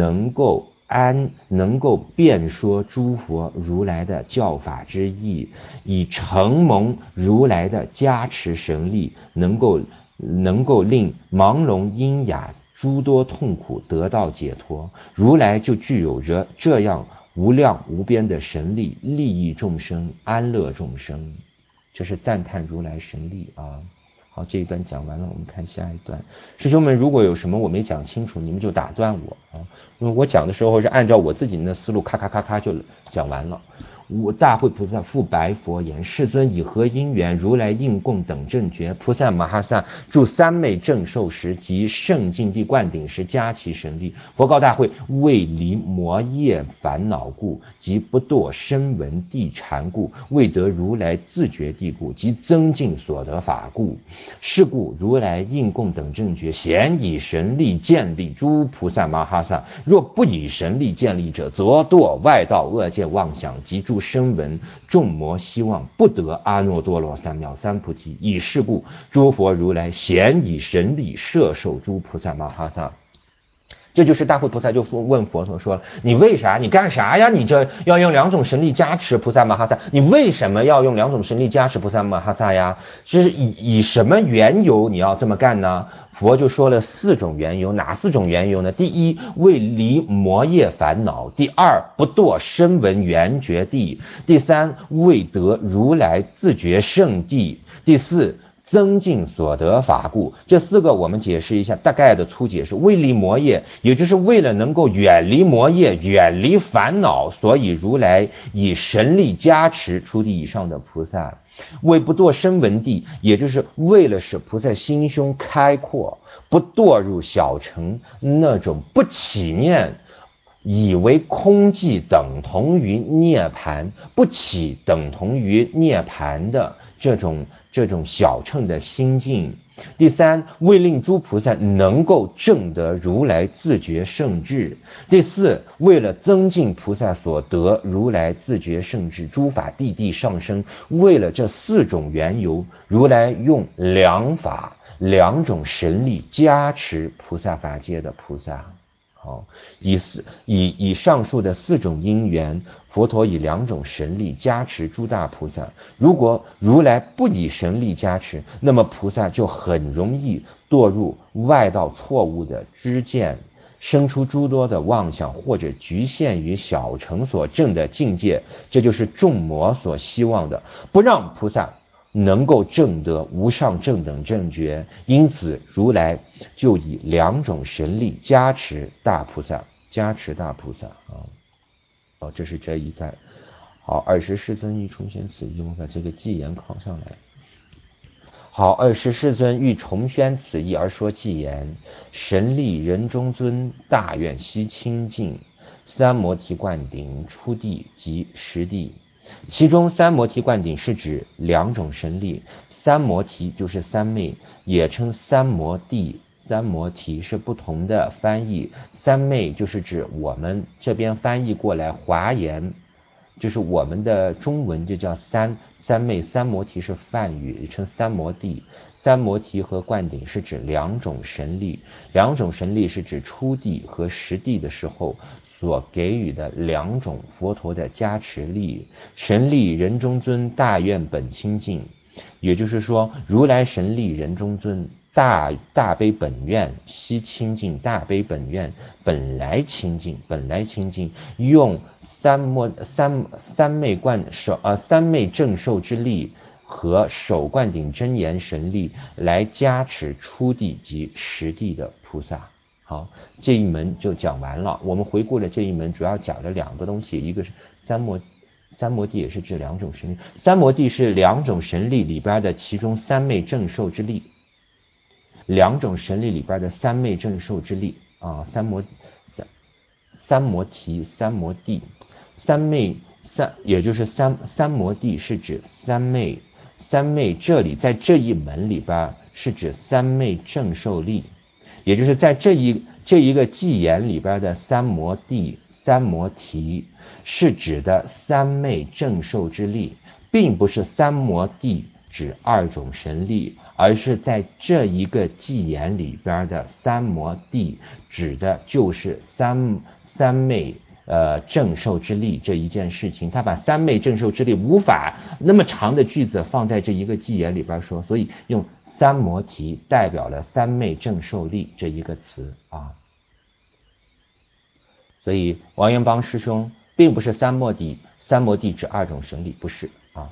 辩说诸佛如来的教法之意，以承蒙如来的加持神力，能够令盲聋喑哑诸多痛苦得到解脱。如来就具有着这样无量无边的神力，利益众生，安乐众生。这是赞叹如来神力啊。好，这一段讲完了，我们看下一段。师兄们，如果有什么我没讲清楚，你们就打断我啊，因为我讲的时候是按照我自己的思路，咔咔咔咔就讲完了。大会菩萨复白佛言：世尊以何因缘，如来应供等正觉？菩萨摩诃萨住三昧正受时及圣净地灌顶时，加其神力。佛告大会：为离魔业烦恼故，及不堕声闻地禅故，未得如来自觉地故，及增进所得法故。是故如来应供等正觉，咸以神力建立诸菩萨摩诃萨。若不以神力建立者，则堕外道恶见妄想，及诸声闻众魔希望不得阿耨多罗三藐三菩提。以是故诸佛如来咸以神力摄受诸菩萨摩诃萨。 这就是大慧菩萨就问佛陀说了，你为啥你干啥呀？你这要用2种神力加持菩萨摩诃萨，你为什么要用2种神力加持菩萨摩诃萨呀？这是以什么缘由你要这么干呢？佛就说了4种缘由，哪4种缘由呢？第一，为离魔业烦恼；第二，不堕声闻缘觉地；第三，为得如来自觉圣地；第四，增进所得法故。这4个我们解释一下，大概的粗解释：为离魔业，也就是为了能够远离魔业，远离烦恼，所以如来以神力加持初地以上的菩萨。为不堕声闻地，也就是为了使菩萨心胸开阔，不堕入小乘那种不起念以为空寂等同于涅槃，不起等同于涅槃的这种小乘的心境。第三，为令诸菩萨能够证得如来自觉圣智。第四，为了增进菩萨所得如来自觉圣智诸法地地上升。为了这4种缘由，如来用2法2种神力加持菩萨法界的菩萨。好，以上述的4种因缘，佛陀以2种神力加持诸大菩萨。如果如来不以神力加持，那么菩萨就很容易堕入外道错误的知见，生出诸多的妄想，或者局限于小乘所证的境界。这就是众魔所希望的，不让菩萨能够证得无上正等正觉。因此如来就以2种神力加持大菩萨，这是这一段。好，20世尊欲重宣此意，我们把这个偈言拷上来。好，20世尊欲重宣此意而说偈言：神力人中尊，大愿悉清净，三摩提灌顶，初地及实地。其中三摩提灌顶是指2种神力，三摩提就是三昧，也称三摩地、三摩提是不同的翻译。三昧就是指我们这边翻译过来华严，就是我们的中文就叫三昧，三摩提是梵语，也称三摩地。三摩提和灌顶是指2种神力，2种神力是指初地和实地的时候所给予的2种佛陀的加持力。神力人中尊，大愿本清净，也就是说如来神力人中尊，大悲本愿悉清净，大悲本愿本来清净，用三昧正受之力和手灌顶真言神力来加持初地及实地的菩萨。好，这一门就讲完了。我们回顾了这一门主要讲了2个东西，一个是三摩地，也是指2种神力。三摩地是2种神力里边的其中三昧正受之力，2种神力里边的三昧正受之力啊，三摩提、三摩地，也就是三摩地是指三昧这里在这一门里边是指三昧正受力，也就是在这一个偈言里边的三摩地、三摩提是指的三昧正受之力，并不是三摩地指2种神力，而是在这一个偈言里边的三摩地指的就是三昧正受之力这一件事情。他把三昧正受之力无法那么长的句子放在这一个偈言里边说，所以用三摩提代表了三昧正受力这一个词啊。所以王元邦师兄并不是三摩地指2种神力，不是啊，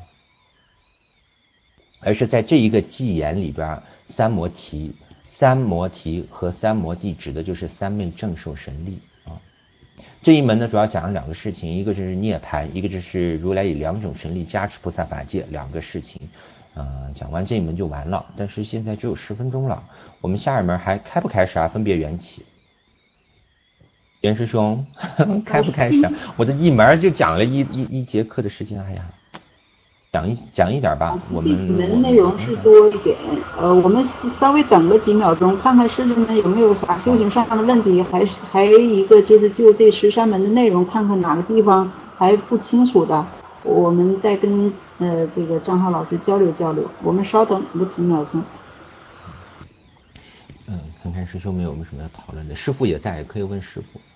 而是在这一个偈言里边，三摩提和三摩地指的就是三昧正受神力啊。这一门呢主要讲了2个事情，一个就是涅槃，一个就是如来以2种神力加持菩萨法界，2个事情。讲完这一门就完了，但是现在只有10分钟了，我们下一门还开不开始啊？分别缘起。袁师兄开不开始啊？我的一门就讲了一节课的时间，哎呀，讲一点吧。我们内容是多一点，我们稍微等个几秒钟，看看师弟们有没有啥修行上的问题，还一个就是就这13门的内容，看看哪个地方还不清楚的，我们再跟这个张浩老师交流。我们稍等个几秒钟。 看看师兄们有没有什么要讨论的，师父也在，可以问师父。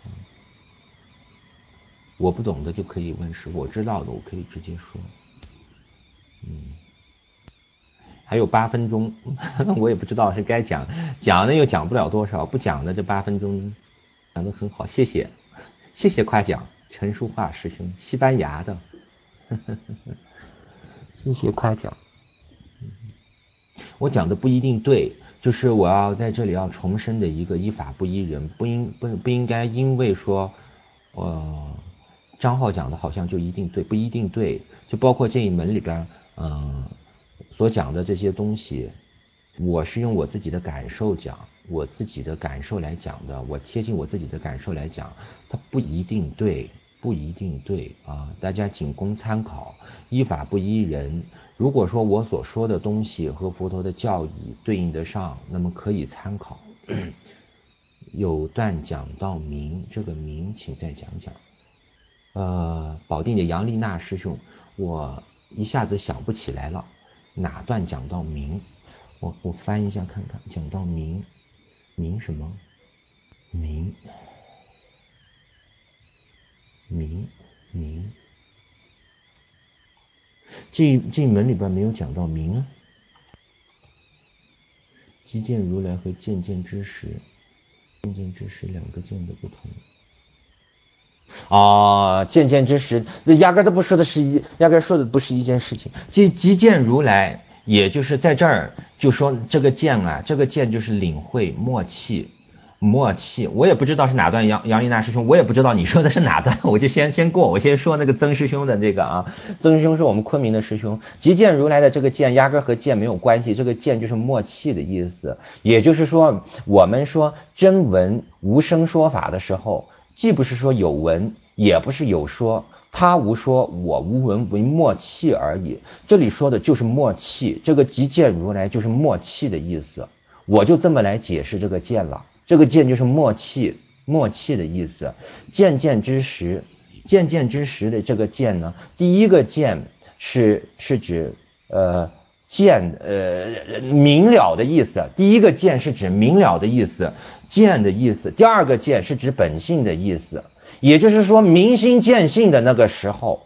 我不懂的就可以问师父，我知道的我可以直接说。还有8分钟，我也不知道是该讲的又讲不了多少，不讲的这8分钟讲得很好，谢谢夸奖，陈淑桦师兄，西班牙的，谢谢夸奖。我讲的不一定对，就是我要在这里要重申的一个依法不依人，不应该因为说张浩讲的好像就一定对，不一定对，就包括这一门里边所讲的这些东西，我是用我自己的感受讲，我自己的感受来讲的，我贴近我自己的感受来讲，它不一定对啊，大家仅供参考，依法不依人。如果说我所说的东西和佛陀的教义对应得上，那么可以参考。有段讲到明，这个明请再讲讲。保定的杨丽娜师兄，我一下子想不起来了，哪段讲到明？我翻一下看看，讲到明什么？明，这一门里边没有讲到明啊。极见如来和见见之时两个见的不同。见见之时，压根都不说的是压根说的不是一件事情。极见如来，也就是在这儿就说这个见啊，这个见就是领会默契。我也不知道是哪段，杨丽娜师兄，我也不知道你说的是哪段，我就先过，我先说那个曾师兄的这个啊，曾师兄是我们昆明的师兄，极见如来的这个见压根和见没有关系，这个见就是默契的意思，也就是说我们说真闻无声说法的时候，既不是说有闻，也不是有说，他无说我无闻为默契而已，这里说的就是默契，这个极见如来就是默契的意思，我就这么来解释这个见了。这个见就是默契的意思。见见之时的这个见呢，第一个见是指明了的意思，第一个见是指明了的意思，见的意思。第二个见是指本性的意思，也就是说明心见性的那个时候，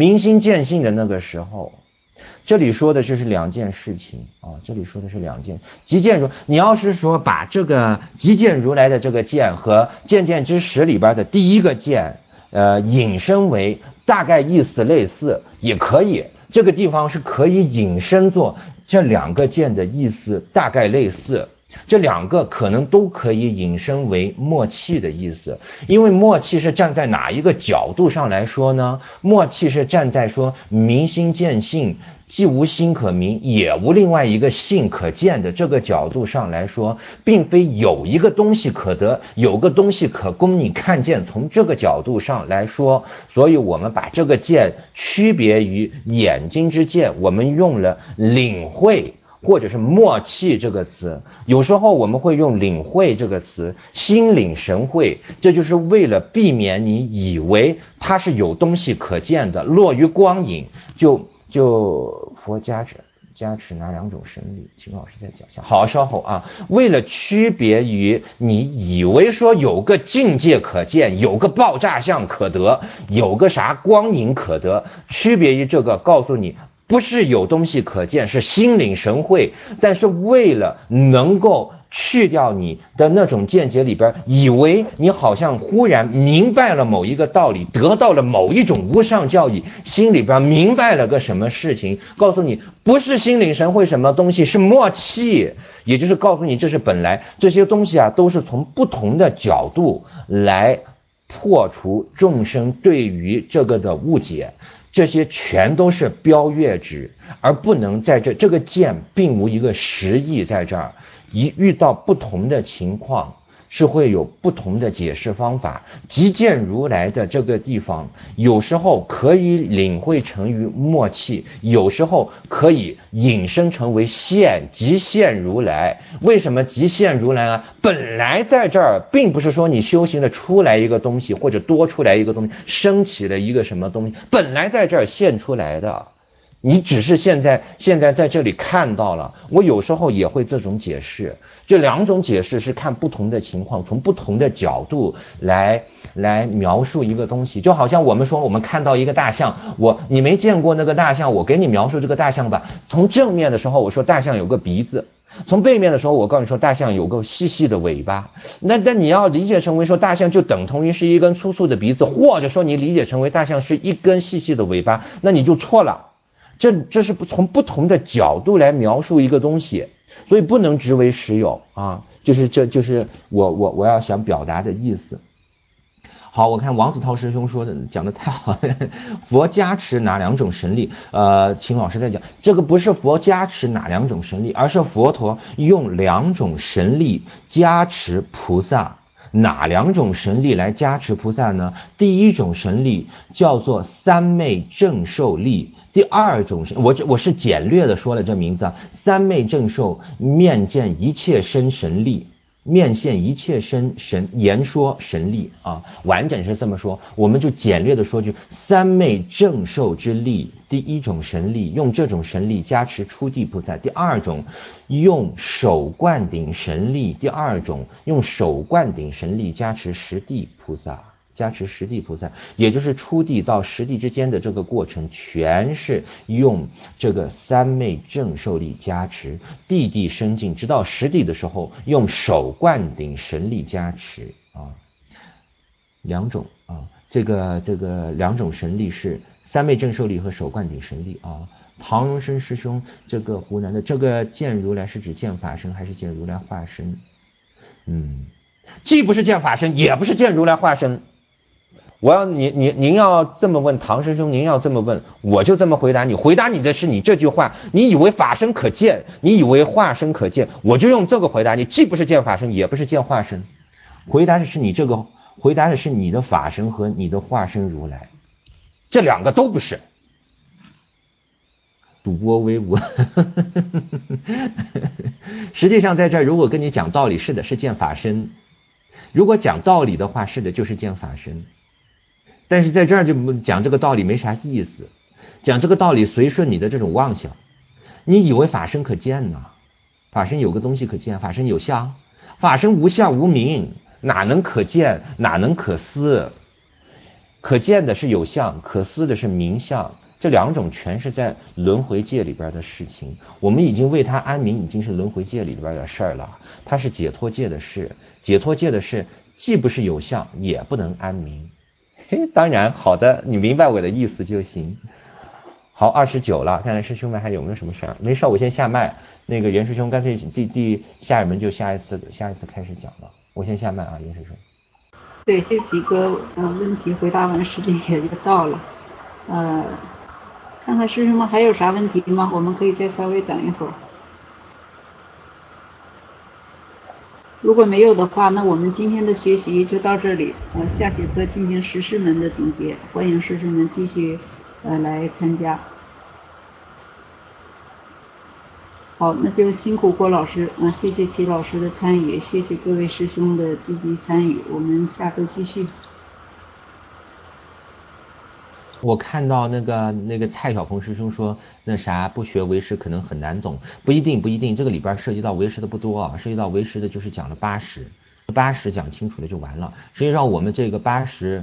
这里说的就是两件事情啊，极见如，你要是说把这个极见如来的这个见和见见之时里边的第一个见引申为大概意思类似也可以，这个地方是可以引申做这两个见的意思大概类似，这两个可能都可以引申为默契的意思，因为默契是站在哪一个角度上来说呢？默契是站在说明心见性，既无心可明，也无另外一个性可见的这个角度上来说，并非有一个东西可得，有个东西可供你看见，从这个角度上来说，所以我们把这个见区别于眼睛之见，我们用了领会或者是默契这个词，有时候我们会用领会这个词，心领神会，这就是为了避免你以为它是有东西可见的，落于光影，就佛加持哪两种神力，请老师再讲一下。好，稍后啊，为了区别于你以为说有个境界可见，有个爆炸相可得，有个啥光影可得，区别于这个，告诉你不是有东西可见，是心领神会，但是为了能够去掉你的那种见解里边，以为你好像忽然明白了某一个道理，得到了某一种无上教义，心里边明白了个什么事情，告诉你不是心领神会什么东西，是默契，也就是告诉你这是本来这些东西啊，都是从不同的角度来破除众生对于这个的误解，这些全都是标月指，而不能在这个见并无一个实义在这儿，一遇到不同的情况是会有不同的解释方法。极见如来的这个地方，有时候可以领会成于默契，有时候可以引申成为现，极现如来。为什么极现如来啊？本来在这儿并不是说你修行的出来一个东西，或者多出来一个东西，升起了一个什么东西，本来在这儿现出来的。 你只是现在在这里看到了，我有时候也会这种解释，这两种解释是看不同的情况，从不同的角度来描述一个东西。就好像我们说我们看到一个大象，你没见过那个大象，我给你描述这个大象吧。从正面的时候我说大象有个鼻子，从背面的时候我告诉你说大象有个细细的尾巴。那你要理解成为说大象就等同于是一根粗粗的鼻子，或者说你理解成为大象是一根细细的尾巴，那你就错了。这是从不同的角度来描述一个东西，所以不能直为实有啊，这就是我要想表达的意思。好，我看王子涛师兄说的讲的太好了，佛加持哪两种神力？请老师再讲，这个不是佛加持哪两种神力，而是佛陀用两种神力加持菩萨。哪两种神力来加持菩萨呢？第一种神力叫做三昧正受力，第二种我是简略的说了这名字啊，三昧正受面见一切身神力，面现一切身神言说神力啊，完整是这么说，我们就简略的说句三昧正受之力，第一种神力用这种神力加持初地菩萨，第二种用手灌顶神力，第二种用手灌顶神力加持十地菩萨，加持十地菩萨，也就是初地到十地之间的这个过程，全是用这个三昧正受力加持，地地升进，直到十地的时候用手灌顶神力加持啊。两种啊，这个两种神力是三昧正受力和手灌顶神力啊。唐荣生师兄，这个湖南的这个见如来是指见法身还是见如来化身？既不是见法身，也不是见如来化身。您要这么问唐师兄，您要这么问，我就这么回答你。回答你的是你这句话，你以为法身可见，你以为化身可见，我就用这个回答你，既不是见法身，也不是见化身。回答的是你的法身和你的化身如来，这两个都不是。主播威武实际上在这儿如果跟你讲道理，是的，是见法身。如果讲道理的话，是的，就是见法身。但是在这儿就讲这个道理没啥意思，讲这个道理随顺你的这种妄想。你以为法身可见呢？法身有个东西可见，法身有相，法身无相无名，哪能可见，哪能可思？可见的是有相，可思的是名相，这两种全是在轮回界里边的事情。我们已经为它安民，已经是轮回界里边的事儿了，它是解脱界的事。解脱界的事既不是有相，也不能安民。当然好的，你明白我的意思就行。好，29了，看看师兄们还有没有什么事儿？没事，我先下麦。那个袁师兄干脆下一门就下一次开始讲了，我先下麦啊，袁师兄。 对，这几个问题回答完，时间也就到了。看看师兄们还有啥问题吗？我们可以再稍微等一会儿。如果没有的话，那我们今天的学习就到这里。下节课进行实施门的总结，欢迎师兄们继续来参加。好，那就辛苦郭老师，谢谢齐老师的参与，谢谢各位师兄的积极参与，我们下周继续。 我看到那个蔡小鹏师兄说那啥不学唯识可能很难懂，不一定，这个里边涉及到唯识的不多啊，涉及到唯识的就是讲了80讲清楚了就完了。实际上我们这个80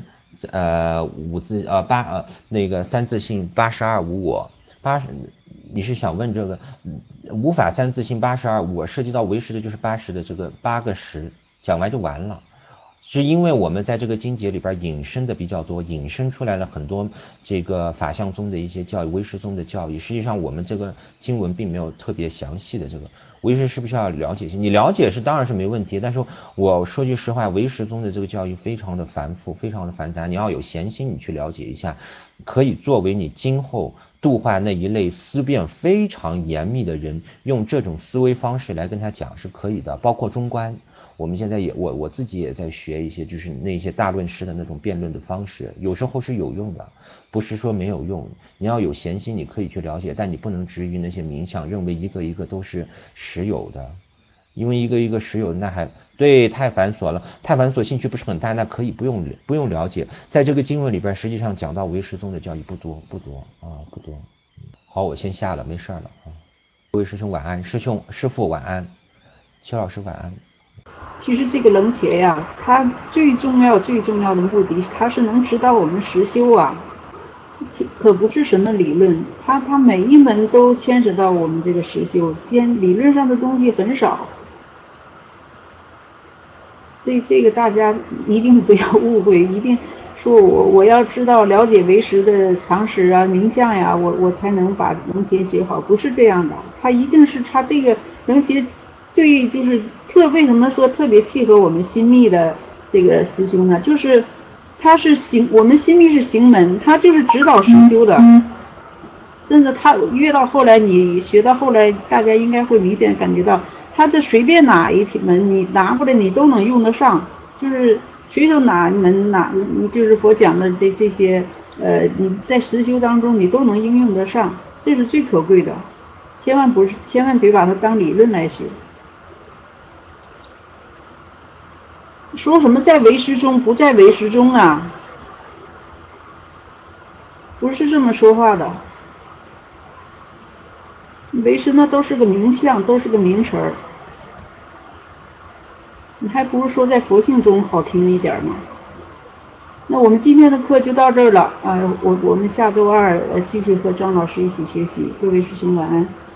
那个三自性82无我80，你是想问这个无法三自性82无我，涉及到唯识的就是80的这个8个10，讲完就完了。是因为我们在这个经节里边引申的比较多，引申出来了很多这个法相宗的一些教育，唯识宗的教育。实际上我们这个经文并没有特别详细的这个唯识是不是要了解一些？你了解是当然是没问题，但是我说句实话，唯识宗的这个教育非常的繁复，非常的繁杂，你要有闲心你去了解一下，可以作为你今后度化那一类思辨非常严密的人，用这种思维方式来跟他讲是可以的，包括中观。我们现在我自己也在学一些，就是那些大论师的那种辩论的方式，有时候是有用的，不是说没有用。你要有闲心，你可以去了解，但你不能执于那些名相，认为一个一个都是实有的，因为一个一个实有那还对太繁琐了，太繁琐，兴趣不是很大，那可以不用了解。在这个经文里边，实际上讲到唯识宗的教义不多。 好，我先下了，没事了啊。各位师兄晚安，师父晚安，邱老师晚安。 其实这个楞伽呀，它最重要的目的，它是能指导我们实修啊，可不是什么理论，它每一门都牵扯到我们这个实修，理论上的东西很少。这个大家一定不要误会，一定说我要知道了解唯识的常识啊、名相呀，我才能把楞伽学好，不是这样的。它一定是它这个楞伽对就是为什么说特别契合我们心密的这个师兄呢？就是它是我们心密是行门，它就是指导实修的。真的，它越到后来，你学到后来，大家应该会明显感觉到。它的随便哪一门你拿过来你都能用得上，就是随手哪一门你就是佛讲的这些你在实修当中你都能应用得上，这是最可贵的，千万别把它当理论来学。说什么在唯识中不在唯识中啊，不是这么说话的。唯识那都是个名相，都是个名词儿，你还不如说在佛性中好听一点嘛。那我们今天的课就到这儿了啊，我们下周二继续和张老师一起学习，各位师兄晚安。